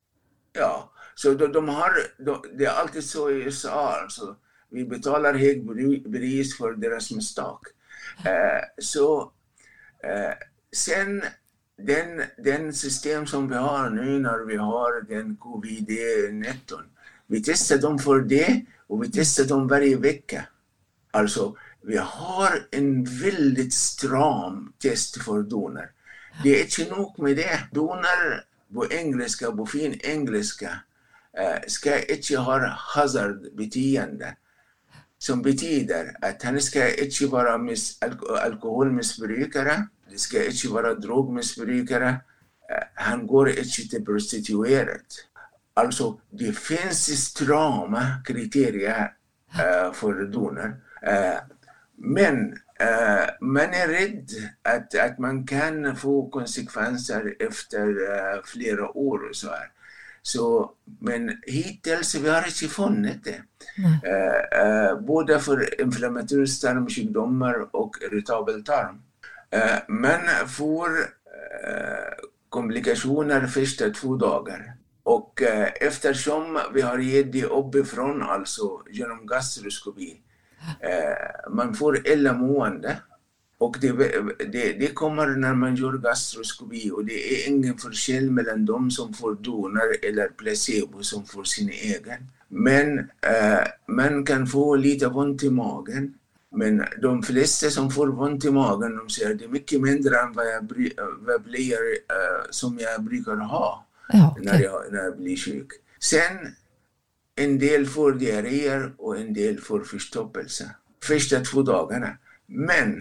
Ja, så de, de har, de, det är alltid så i U S A alltså. Vi betalar hög pris för deras misstag. Uh, så uh, sen Den, den system som vi har nu när vi har den covid nitton. Vi testar dem för det och vi testar dem varje vecka. Alltså, vi har en väldigt stram test för donor. Det är inte nog med det. Donor på engelska, på fin engelska, uh, ska inte ha hazardbeteende. Som betyder att han ska inte vara mis- alko- alkoholmissbrukare. Det ska inte vara drogmissbrukare. Han går inte till prostituerat. Alltså, det finns strama kriterier uh, för donor. Uh, men uh, man är rädd att, att man kan få konsekvenser efter uh, flera år och så här. Så, men hittills vi har inte funnit det. Mm. Uh, uh, både för inflammatoriska tarmsjukdomar och irritabel tarm. Uh, men får uh, komplikationer första två dagar. Och uh, eftersom vi har gett det uppifrån, alltså genom gastroskopi, uh, man får illamående. Och det, det, det kommer när man gör gastroskopi och det är ingen förskel mellan de som får donor eller placebo som får sin egen. Men eh, man kan få lite ont i magen. Men de flesta som får ont i magen, de säger att det är mycket mindre än vad jag, bry, vad blir, uh, som jag brukar ha ja, okay. när, jag, när jag blir sjuk. Sen en del får diarréer och en del får förstoppelse första två dagarna. Men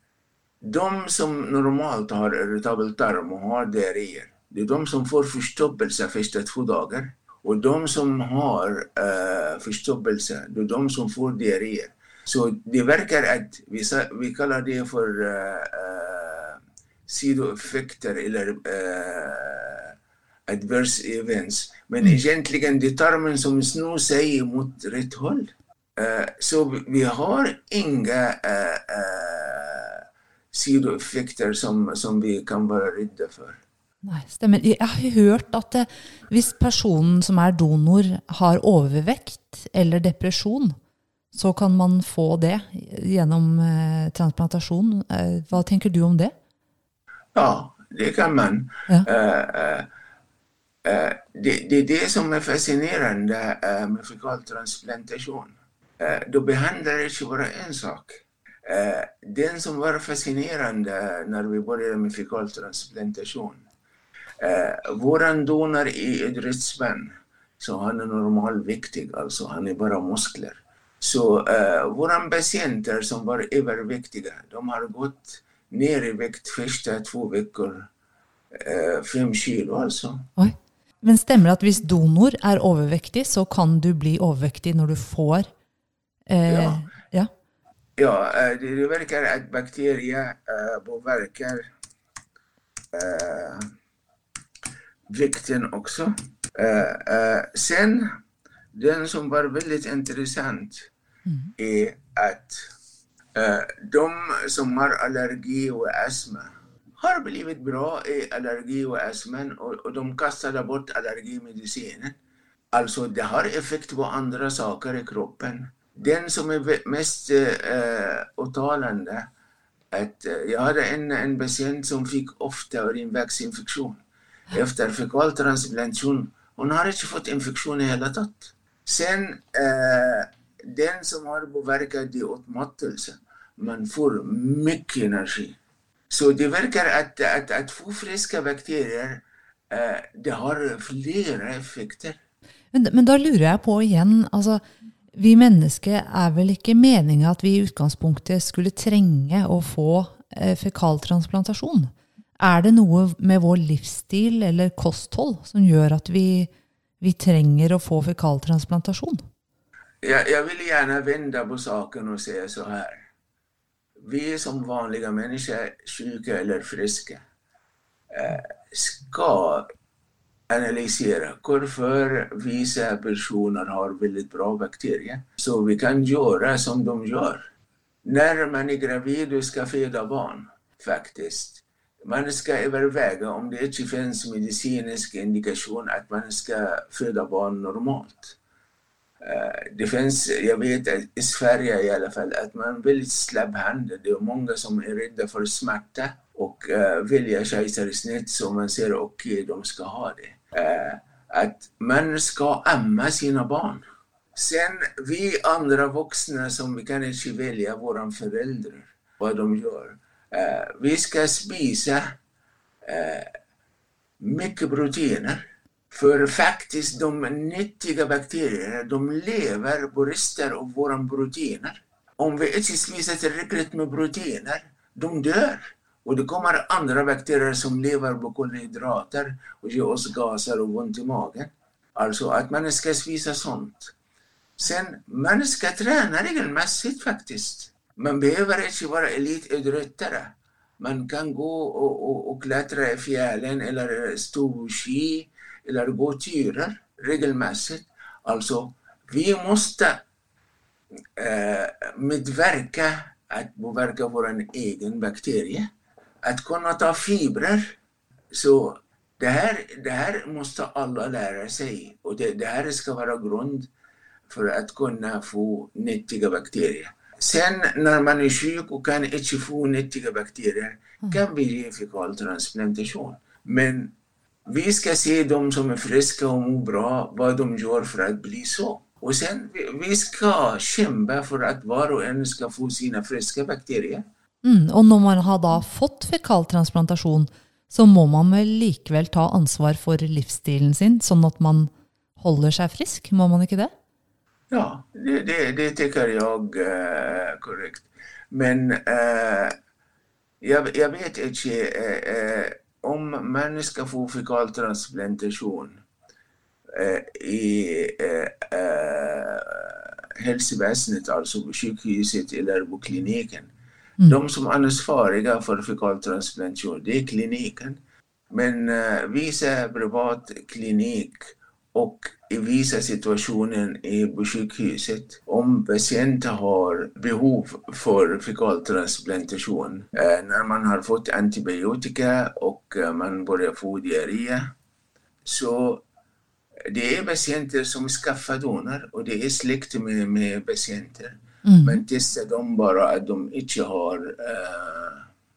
de som normalt har irritabel tarm och har diarréer, det är de som får förstoppelse första två dagar. Och de som har uh, förstoppelse, det är de som får diarréer. Så det verkar att vi, vi kallar det för uh, uh, sidoeffekter eller uh, adverse events. Men mm. egentligen det är tarmen som snor sig mot rätt håll. Uh, så vi har inga uh, uh, sidoeffekter som, som vi kan vara rädda för. Nej, stämmer. Jag har hört att det, hvis personen som är donor har övervikt eller depression, så kan man få det genom eh, transplantation. Eh, vad tänker du om det? Ja, det kan man. Ja. Uh, uh, uh, det, det är det som är fascinerande uh, med fekaltransplantation. Uh, då behandlar det inte bara en sak. Uh, den som var fascinerande när vi började med fekaltransplantation. Uh, våran donor är idrottsman, så han är normalviktig, alltså han är bara muskler. Så uh, våra patienter som var överviktiga, de har gått ner i vikt första två veckor, uh, fem kilo alltså. Oj. Men stämmer det att hvis donor är överviktig så kan du bli överviktig när du får? Uh, ja, ja. ja uh, det, det verkar att bakterier uh, påverkar uh, vikten också. Uh, uh, sen, den som var väldigt intressant mm. är att uh, de som har allergi och astma har blivit bra i allergi och astma och, och de kastade bort allergimedicinen. Alltså det har effekt på andra saker i kroppen. Den som är mest uh, åtalande att uh, jag hade en, en patient som fick ofta urinvägsinfektion efter fekaltransplantation. Hon har inte fått infektion i hela tatt. Sen eh, den som har påverkat det utmattelse, man får mycket energi. Så det verkar att, att, att få friska bakterier, eh, det har flera effekter. Men, men då lurar jag på igen, alltså, vi människor är väl inte meningen att vi i utgangspunktet skulle tränga och få eh, fekaltransplantation? Är det något med vår livsstil eller kosthåll som gör att vi vi tränger att få fekaltransplantation? Jag, jag vill gärna vända på saken och säga så här. Vi som vanliga människor, sjuka eller friska, ska analysera varför vissa personer har väldigt bra bakterier. Så vi kan göra som de gör. När man är gravid och ska föda barn, faktiskt. Man ska överväga om det inte finns medicinsk indikation att man ska föda barn normalt. Uh, det finns, jag vet att i Sverige i alla fall, att man är väldigt slabbhanded. Det är många som är rädda för smärta och uh, väljer kejsarsnitt så man säger okej, okay, de ska ha det. Uh, att man ska amma sina barn. Sen vi andra vuxna som vi kan inte välja våra föräldrar, vad de gör. Uh, vi ska spisa uh, mycket proteiner. För faktiskt de nyttiga bakterierna, de lever på rester av våra proteiner. Om vi inte spisar tillräckligt med proteiner, de dör. Och det kommer andra bakterier som lever på kolhydrater och ger oss gaser och ont i magen. Alltså att man ska spisa sånt. Sen, man ska träna regelmässigt faktiskt. Man behöver inte vara elitidrottare. Man kan gå och, och, och klättra i fjällen eller stå ski eller gå turer regelmässigt. Alltså, vi måste eh, medverka att påverka vår egen bakterie. Att kunna ta fibrer. Så det här, det här måste alla lära sig. Och det, det här ska vara grund för att kunna få nyttiga bakterier. Sen när man är sjuk och kan inte få nyttiga bakterier kan vi ge fekaltransplantation. Men vi ska se de som är friska och mår bra, vad de gör för att bli så. Och sen vi ska kämpa för att var och en ska få sina friska bakterier. Mm, och när man har då fått fekaltransplantation så må man väl likväl ta ansvar för livsstilen sin så att man håller sig frisk, må man inte det? Ja, det, det, det tycker jag är uh, korrekt. Men uh, jag, jag vet inte uh, uh, om man ska få fekaltransplantation uh, i uh, uh, hälsoväsendet, alltså på sjukhuset eller på kliniken. Mm. De som är ansvariga för fekaltransplantation, det är kliniken. Men uh, vissa privat klinik och i vissa situationer i på sjukhuset, om patienter har behov för fekaltransplantation, eh, när man har fått antibiotika och eh, man börjar få diarré, så det är patienter som skaffar donor och det är släkt med, med patienter. Mm. Men testar de bara att de inte har eh,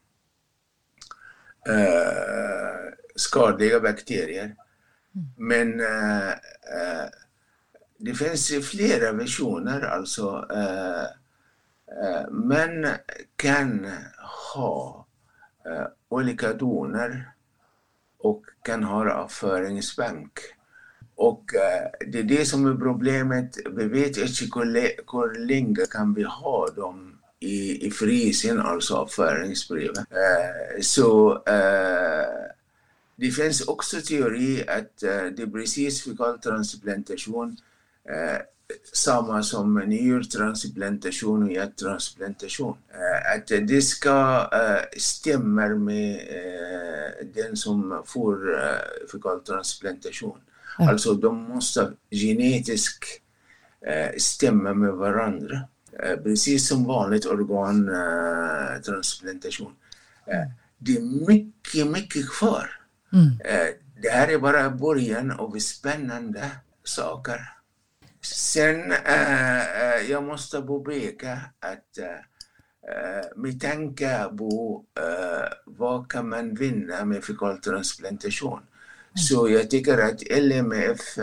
eh, skadliga bakterier. Men uh, uh, det finns flera versioner, alltså uh, uh, man kan ha uh, olika donor och kan ha avföringsbank. Och uh, det är det som är problemet, vi vet inte hur länge kan vi ha dem i, i frysen, alltså avföringsbrevet. Uh, så uh, det finns också teori att uh, det är precis fekaltransplantation, uh, samma som njurtransplantation och hjärttransplantation. Uh, att det ska uh, stämma med uh, den som får uh, fekaltransplantation. Mm. Alltså de måste genetiskt uh, stämma med varandra. Uh, precis som vanligt organtransplantation. Uh, uh, det är mycket, mycket kvar. Mm. Det här är bara början av spännande saker. Sen äh, jag måste påpeka att äh, med tanke på äh, vad kan man vinna med fekaltransplantation. Mm. Så jag tycker att L M F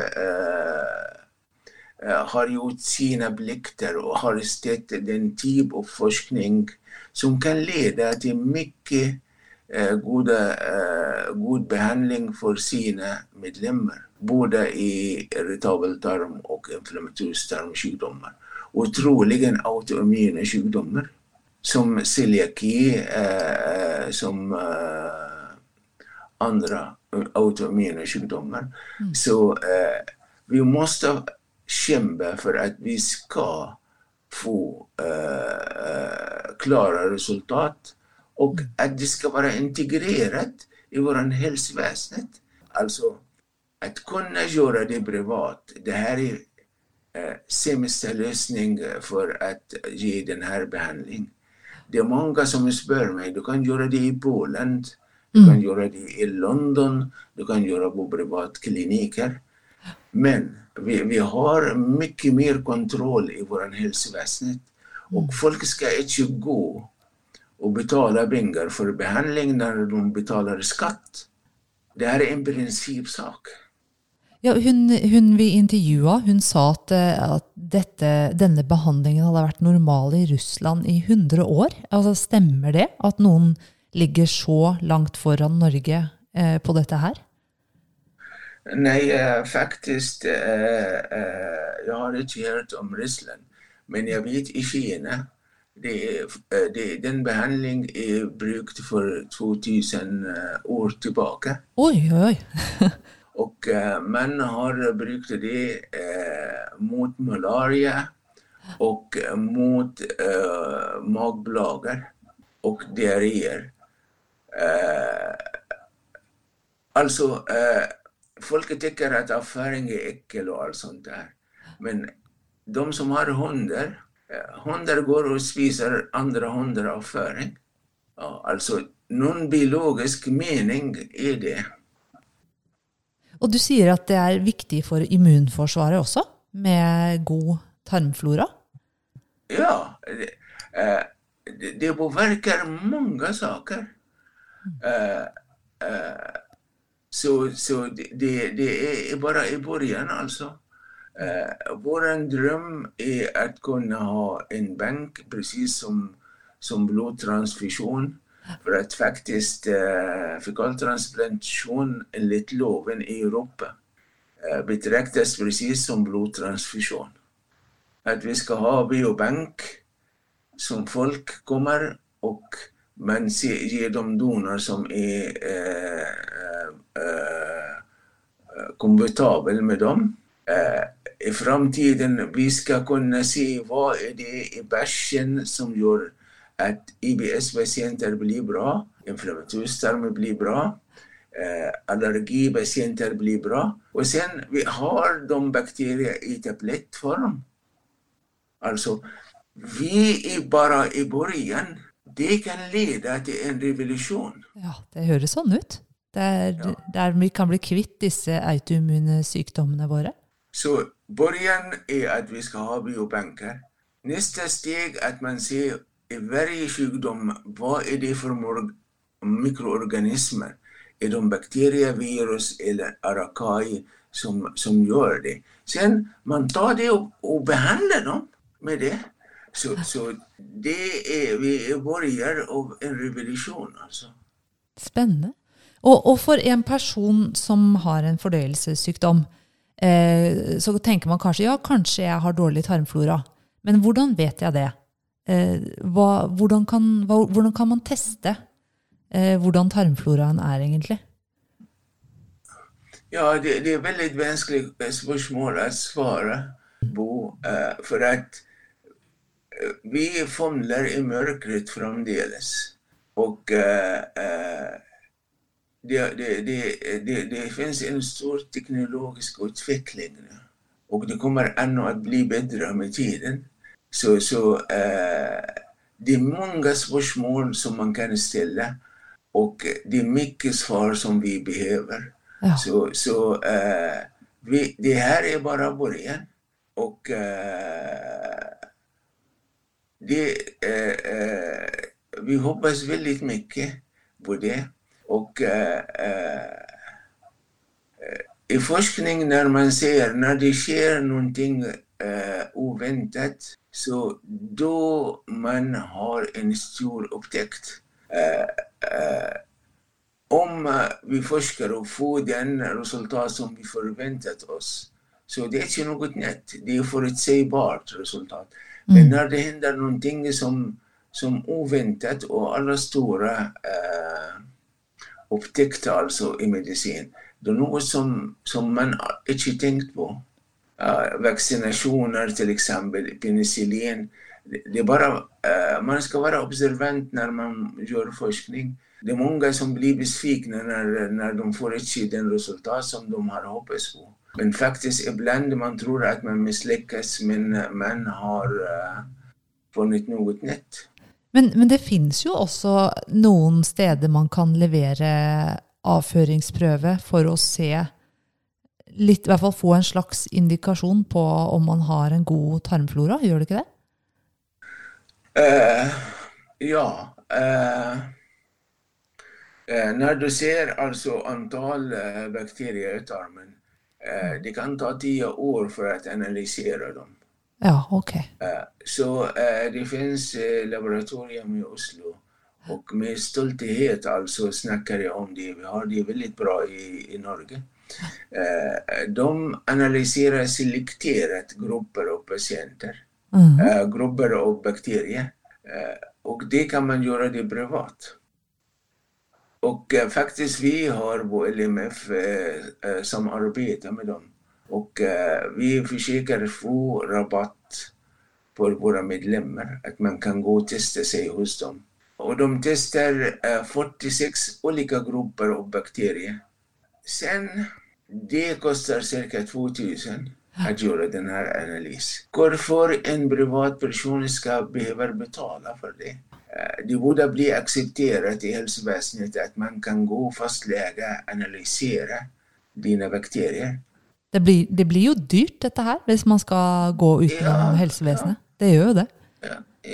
äh, har gjort sina plikter och har stött den typ av forskning som kan leda till mycket Uh, goda, uh, god behandling för sina medlemmar, både i irritabel tarm och inflammatorisk tarmsjukdomar. Och troligen autoimmuna sjukdomar som celiaki, uh, som uh, andra autoimmuna sjukdomar. Mm. Så uh, vi måste kämpa för att vi ska få uh, klara resultat. Och att det ska vara integrerat i våran hälsoväsendet. Alltså att kunna göra det privat. Det här är äh, sämsta lösning för att ge den här behandlingen. Det är många som spör mig, du kan göra det i Polen, du mm. kan göra det i London, du kan göra på privatkliniker. Men vi, vi har mycket mer kontroll i våran hälsoväsendet. Och mm. folk ska inte gå och betala pengar för behandling när de betalar skatt. Det här är en principsak. Ja, hon, hon vi intervjuade, hon sa att, att dette, denne behandlingen hade varit normal i Ryssland i hundra år. Alltså, stämmer det att någon ligger så långt föran Norge eh, på detta här? Nej, äh, faktiskt, äh, äh, jag har inte hört om Ryssland. Men jag vet i Kina, det, det, den behandling är brukt för tvåtusen år tillbaka. Oj, oj. Och uh, man har brukt det uh, mot malaria och uh, mot uh, magblagor och diarréer. Uh, alltså, uh, folk tycker att avföring är äckel och allt sånt där. Men de som har hundar, hundar går och spisar andra hundar avföring. Ja, alltså, någon biologisk mening är det. Och du säger att det är viktigt för immunförsvaret också, med god tarmflora? Ja, Uh, det, det påverkar många saker. Uh, uh, så så det, det är bara i början alltså. Uh, vår dröm är att kunna ha en bank precis som, som blodtransfusion. För att faktiskt uh, fekaltransplantation enligt loven i Europa uh, betraktas precis som blodtransfusion. Att vi ska ha biobank som folk kommer och man ger dem donor som är uh, uh, komfortabel med dem. Uh, I framtiden vi ska kunna se vad är det i bärsen som gör att I B S-patienter blir bra, inflammatorisk tarm blir bra, uh, allergipatienter blir bra. Och sen vi har de bakterier i tablettform. Alltså, vi är bara i början. Det kan leda till en revolution. Ja, det høres sånn ut. Der, ja. der vi kan bli kvitt disse autoimmune sykdommene våre. Så början är att vi ska ha biobanker. Nästa steg är att man ser i varje sjukdom vad är det för mikroorganismer. Är de bakterier, virus eller arachai som, som gör det. Sen man tar det och, och behandlar dem med det. Så, så det är vi börjar av en revolution alltså. Spännande. Och, och för en person som har en fordøyelsessykdom eh, så tänker man kanske, ja, kanske jag har dålig tarmflora. Men hvordan vet jag det? Eh, hva, hvordan, kan, hva, hvordan kan man teste eh, hvordan tarmfloraen är egentligen? Ja, det, det är väldigt vanskligt spörsmål att svara på. Uh, för att uh, vi famlar i mörkret framdeles. Och uh, uh, det, det, det, det, det finns en stor teknologisk utveckling nu. Och det kommer ännu att bli bättre med tiden. Så, så uh, det är många spörsmål som man kan ställa. Och det är mycket svar som vi behöver. Ja. Så, så uh, vi, det här är bara början. Och uh, det, uh, uh, vi hoppas väldigt mycket på det. Och uh, uh, i forskning när man ser, när det sker någonting uh, oväntat, så då man har en stor upptäckt. Uh, uh, om vi forskar och får den resultat som vi förväntat oss, så det är inte något nytt. Det är förutsägbart resultat. Mm. Men när det händer någonting som, som oväntat och alla stora uh, upptäckta alltså i medicin, det är något som, som man inte tänkt på. Uh, vaccinationer till exempel, penicillin. Det, det är bara, uh, man ska vara observant när man gör forskning. Det är många som blir besvikna när, när de får inte den resultat som de har hoppats på. Men faktiskt ibland man tror att man misslyckas, men man har uh, funnit något nytt. Men, men det finns ju också någon städer man kan leverera avföringspröve för att se, lite, i alla fall få en slags indikation på om man har en god tarmflora. Gör det inte det? Uh, ja. Uh... Uh, när du ser alltså antal uh, bakterier i tarmen, uh, det kan ta tio år för att analysera dem. Ja, okej. Okay. Uh, så uh, det finns uh, laboratorium i Oslo och med stolthet alltså snackar jag om det. Vi har det väldigt bra i, i Norge. Uh, de analyserar selekterat grupper av patienter, mm. uh, grupper av bakterier. Uh, och det kan man göra det privat. Och eh, faktiskt vi har på L M F eh, som arbetar med dem. Och eh, vi försöker få rabatt för våra medlemmar. Att man kan gå och testa sig hos dem. Och de testar eh, fyrtiosex olika grupper av bakterier. Sen, det kostar cirka två tusen att göra den här analysen. Varför en privatperson ska behöva betala för det? Det borde bli accepterat i hälsoväsendet att man kan gå och fastlägga, analysera dina bakterier. Det blir, det blir ju dyrt detta här, hvis man ska gå utenom ja, hälsoväsendet. Ja. Det gör ju det. Ja, ja.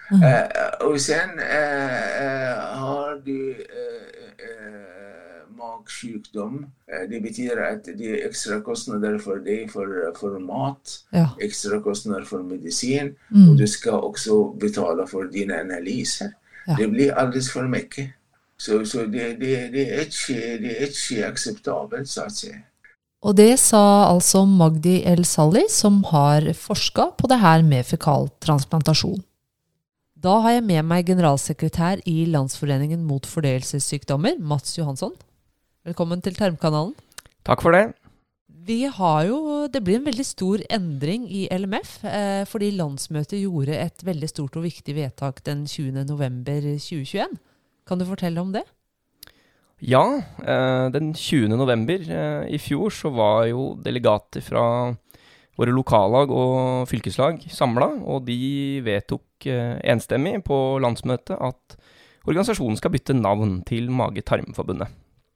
Mm. Uh, och sen uh, har du uh, uh, magsjukdom. Uh, det betyder att det är extra kostnader för dig för, för mat, ja. Extra kostnader för medicin mm. och du ska också betala för dina analyser. Ja. Det blir alldeles för mycket. Så, så det, det, det, er ikke, det er ikke akseptabelt, så å si. Og det sa altså Magdi El Salli, som har forsket på det her med fekaltransplantasjon. Da har jeg med meg generalsekretær i Landsforeningen mot fordøyelsessykdommer, Mats Johansson. Velkommen til Tarmkanalen. Takk for det. Vi har jo, det blir en veldig stor endring i L M F, eh, fordi landsmøtet gjorde et veldig stort og viktig vedtak den tjuende november tjue tjueen. Kan du fortelle om det? Ja, eh, den tjuende november eh, i fjor så var jo delegater fra våre lokallag og fylkeslag samlet, og de vedtok eh, enstemmig på landsmøtet at organisasjonen skal bytte navn til Mage-Tarmforbundet.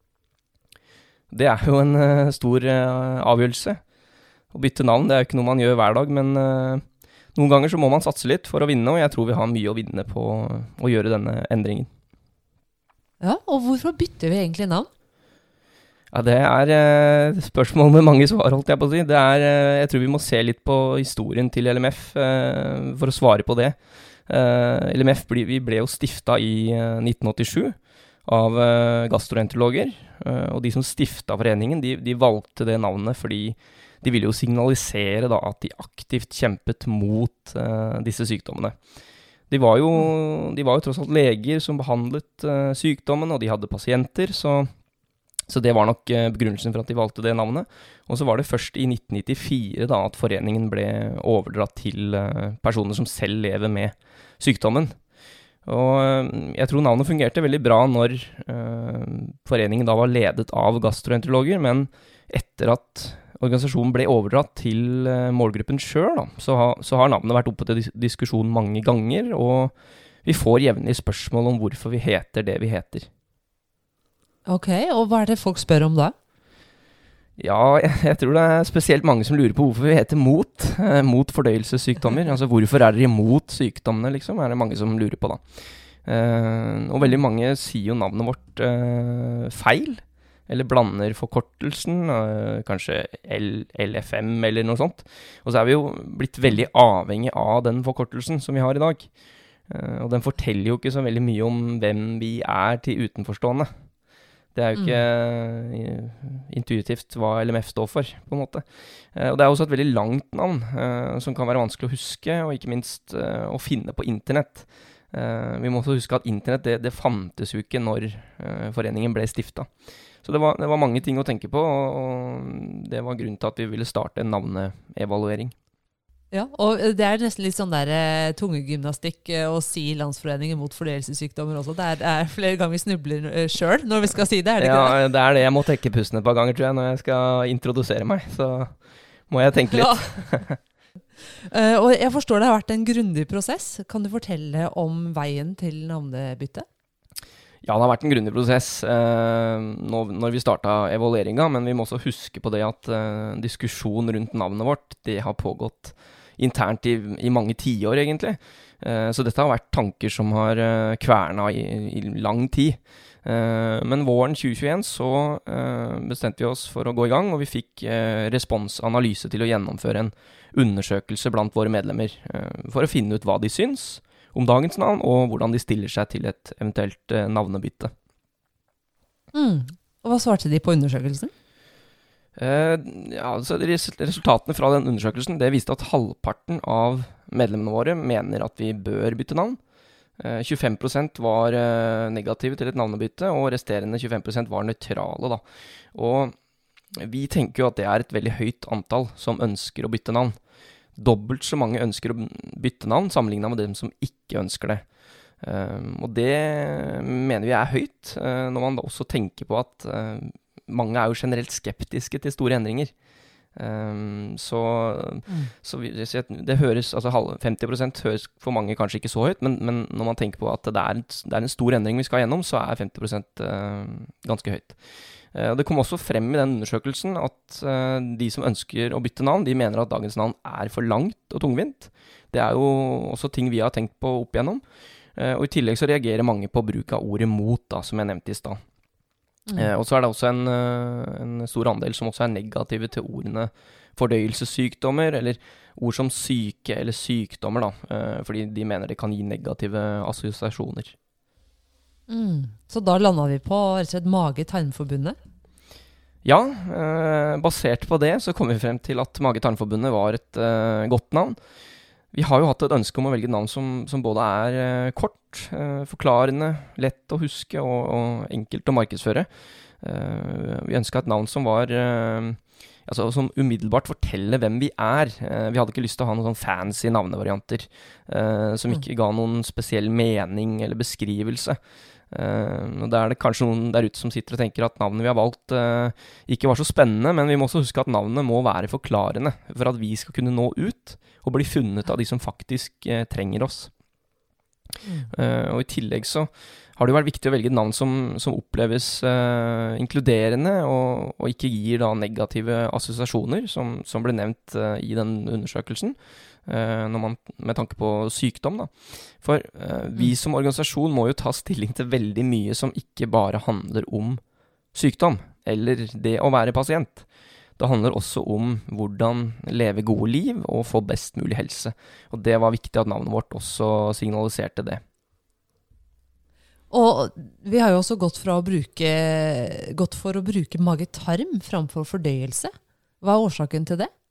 Det er jo en uh, stor uh, avgjørelse. Å bytte navn, det er jo ikke noe man gjør hver dag, men uh, noen ganger så må man satse litt for å vinne, og jeg tror vi har mye å vinne på å gjøre denne endringen. Ja, og hvorfor bytter vi egentlig navn? Ja, det er uh, spørsmål med mange svar, holdt jeg på å si. Det er, uh, jeg tror vi må se litt på historien til L M F uh, for å svare på det. Uh, L M F ble, vi ble jo stiftet i uh, nitten åttisju av uh, gastroenterologer, uh, og de som stiftet foreningen, de, de valgte det navnet fordi de ville jo signalisere da, at de aktivt kjempet mot uh, disse sykdommene. De var, jo, de var jo tross alt leger som behandlet uh, sykdommen, og de hadde pasienter, så, så det var nok uh, begrunnelsen for at de valgte det navnet. Og så var det først i nitten nittifire da, at foreningen ble overdratt til uh, personer som selv lever med sykdommen. Og jeg tror navnet fungerte veldig bra når uh, foreningen da var ledet av gastroenterologer, men etter at organisasjonen ble overdratt til uh, målgruppen selv, da, så, ha, så har navnet vært oppe til dis- diskusjon mange ganger, og vi får jevnlig spørsmål om hvorfor vi heter det vi heter. Ok, og hva er det folk spør om da? Ja, jeg, jeg tror det er spesielt mange som lurer på hvorfor vi heter MOT, eh, mot fordøyelsessykdommer. Altså hvorfor er dere imot sykdommene, liksom, er det mange som lurer på da. Eh, og veldig mange sier jo navnet vårt eh, feil, eller blander forkortelsen, eh, kanskje L, LFM eller noe sånt. Og så er vi jo blitt veldig avhengig av den forkortelsen som vi har i dag. Eh, og den forteller jo ikke så veldig mye om hvem vi er til utenforstående. Det er jo ikke mm. intuitivt hva L M F står for, på en måte. Eh, og det er også et veldig langt navn, eh, som kan være vanskelig å huske, og ikke minst eh, å finne på internett. Eh, vi må også huske at internett, det, det fantes jo ikke når eh, foreningen ble stiftet. Så det var, det var mange ting å tenke på, og, og det var grunnen til at vi ville starte en navneevaluering. Ja, og det er nesten litt sånn der uh, tungegymnastikk uh, å si Landsforeningen mot fordøyelsessykdommer også. Det er, det er flere ganger vi snubler uh, selv når vi skal si det, er det ja, ikke det? Ja, det er det. Jeg må tekke pusten et par ganger, tror jeg, når jeg skal introdusere meg. Så må jeg tenke litt. Ja. uh, og jeg forstår det har vært en grundig prosess. Kan du fortelle om veien til navnebytte? Ja, det har vært en grundig prosess uh, når, når vi startet evalueringen, men vi må også huske på det at uh, diskusjon rundt navnet vårt, det har pågått internt i, i mange tiår egentlig. Uh, så dette har vært tanker som har uh, kvernet i, i lang tid. Uh, men våren tjue tjueen så uh, bestemte vi oss for å gå i gang, og vi fikk uh, responsanalyse til å gjennomføre en undersøkelse blant våre medlemmer uh, for å finne ut hva de syns om dagens navn, og hvordan de stiller seg til et eventuelt uh, navnebytte. Mm. Og hva svarte de på undersøkelsen? Uh, ja, altså resultatene fra den undersøkelsen, det viste at halvparten av medlemmene våre mener at vi bør bytte navn. Uh, tjuefem prosent var uh, negative til et navnebytte, og resterende tjuefem prosent var nøytrale da. Og vi tenker jo at det er et veldig høyt antall som ønsker å bytte navn. Dobbelt så mange ønsker å bytte navn sammenlignet med dem som ikke ønsker det. Uh, og det mener vi er høyt, uh, når man da også tenker på at uh, mange er jo generelt skeptiske til store endringer. Um, så, mm. så, vi, så det høres, altså femti prosent høres for mange kanskje ikke så høyt, men, men når man tenker på at det er, det er en stor endring vi skal gjennom, så er femti prosent uh, ganske høyt. Uh, det kom også frem i den undersøkelsen at uh, de som ønsker å bytte navn, de mener at dagens navn er for langt og tungvint. Det er jo også ting vi har tenkt på opp igjennom. Uh, og i tillegg så reagerer mange på bruk av ordet mot, da, som jeg nevnte i stad. Mm. Uh, og så er det også en, uh, en stor andel som også er negative til ordene fordøyelsessykdommer, eller ord som syke eller sykdommer, da, uh, fordi de mener det kan gi negative assosiasjoner. Mm. Så da landet vi på rett og slett Mage-Tarmforbundet? Ja, eh, basert på det så kom vi frem til at Mage-Tarmforbundet var et eh, godt navn. Vi har jo hatt et ønske om å velge et navn som, som både er eh, kort, eh, forklarende, lett å huske og, og enkelt å markedsføre. Eh, vi ønsket et navn som var eh, altså, som umiddelbart forteller hvem vi er. Eh, vi hadde ikke lyst til å ha noen sånn fancy navnevarianter eh, som ikke ga noen spesiell mening eller beskrivelse. Uh, og da er det kanskje noen der ute som sitter og tenker at navnet vi har valgt uh, ikke var så spennende, men vi må også huske at navnet må være forklarende for at vi skal kunne nå ut og bli funnet av de som faktisk uh, trenger oss. Mm. Uh, og i tillegg så har det jo vært viktig å velge et navn som, som oppleves uh, inkluderende og, og ikke gir da negative assosiasjoner, som, som ble nevnt uh, i den undersøkelsen. Uh, når man, med tanke på sykdom da. For uh, vi som organisasjon må jo ta stilling til veldig mye som ikke bare handler om sykdom, eller det å være pasient. Det handler også om hvordan leve gode liv og få best mulig helse. Og det var viktig at navnet vårt også signaliserte det. Og vi har jo også gått, fra å bruke, gått for å bruke mage-tarm framfor fordøyelse. Hva er årsaken til det?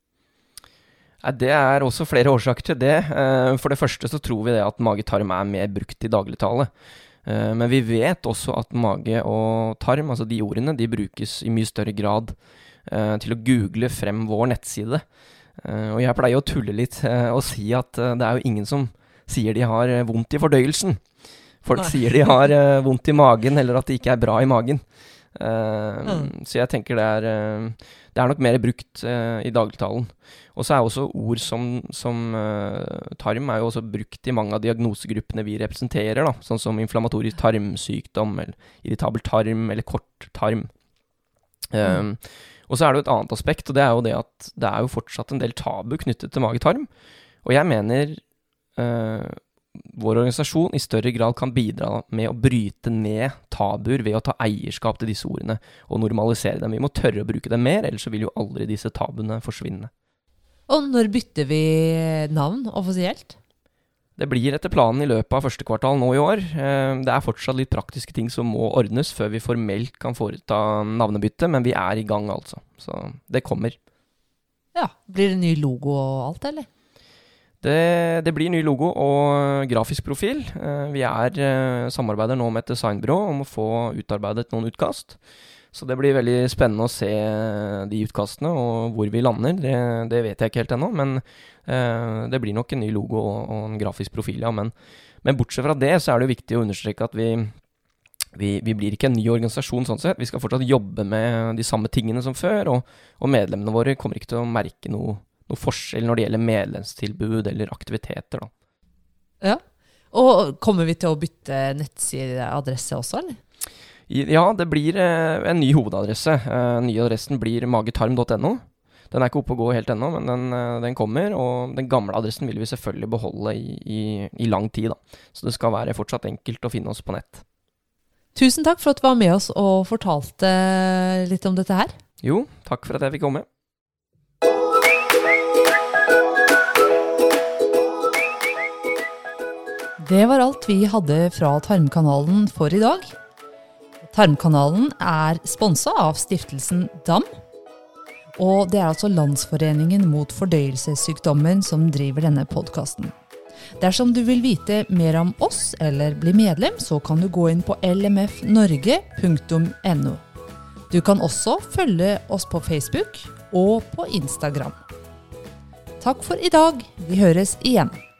Det er også flere årsaker til det. For det første så tror vi det at mage-tarm er mer brukt i dagligtale. Men vi vet også at mage og tarm, altså de ordene, de brukes i mye større grad til å google frem vår nettside. Og jeg pleier å tulle litt og si at det er jo ingen som sier de har vondt i fordøyelsen. Folk Nei. sier de har vondt i magen, eller at de ikke er bra i magen. Uh, mm. Så jeg tenker det er, uh, det er nok mer brukt uh, i dagligtalen. Og så er også ord som, som uh, tarm er jo også brukt i mange av diagnosegruppene vi representerer, da, sånn som inflammatorisk tarmsykdom, eller irritabel tarm, eller kort tarm. Um, mm. Og så er det jo et annet aspekt, og det er jo det at det er jo fortsatt en del tabu knyttet til mage-tarm. Og jeg mener uh, vår organisasjon i større grad kan bidra med å bryte ned tabuer ved å ta eierskap til disse ordene og normalisere dem. Vi må tørre å bruke dem mer, ellers så vil jo aldri disse tabuene forsvinne. Og når bytter vi navn offisielt? Det blir etter planen i løpet av første kvartal nå i år. Det er fortsatt litt praktiske ting som må ordnes før vi formelt kan foreta navnebytte, men vi er i gang altså. Så det kommer. Ja, blir det ny logo og alt, eller? Det, det blir ny logo og grafisk profil. Vi er samarbeider nå med et designbyrå om å få utarbeidet noen utkast. Så det blir veldig spennende å se de utkastene og hvor vi lander. Det, det vet jeg ikke helt ennå, men uh, det blir nok en ny logo og, og en grafisk profil, ja. Men, men bortsett fra det så er det jo viktig å understreke at vi, vi, vi blir ikke en ny organisasjon sånn sett. Vi skal fortsatt jobbe med de samme tingene som før, og, og medlemmene våre kommer ikke til å merke noe noe forskjell når det gjelder medlemstilbud eller aktiviteter da. Ja, og kommer vi til å bytte nettsideadresse også, eller? Ja, det blir eh, en ny hovedadresse. Eh, nye adressen blir magetarm punktum no. Den er ikke oppe å gå helt ennå, men den, den kommer, og den gamle adressen vil vi selvfølgelig beholde i, i, i lang tid da. Så det skal være fortsatt enkelt å finne oss på nett. Tusen takk for at du var med oss og fortalte litt om dette her. Jo, takk for at jeg fikk komme. Det var alt vi hadde fra Tarmkanalen for i dag. Tarmkanalen er sponset av stiftelsen D A M, og det er altså Landsforeningen mot fordøyelsessykdommer som driver denne podcasten. Dersom du vil vite mer om oss eller bli medlem, så kan du gå inn på l m f norge punktum no. Du kan også følge oss på Facebook og på Instagram. Takk for i dag. Vi høres igjen.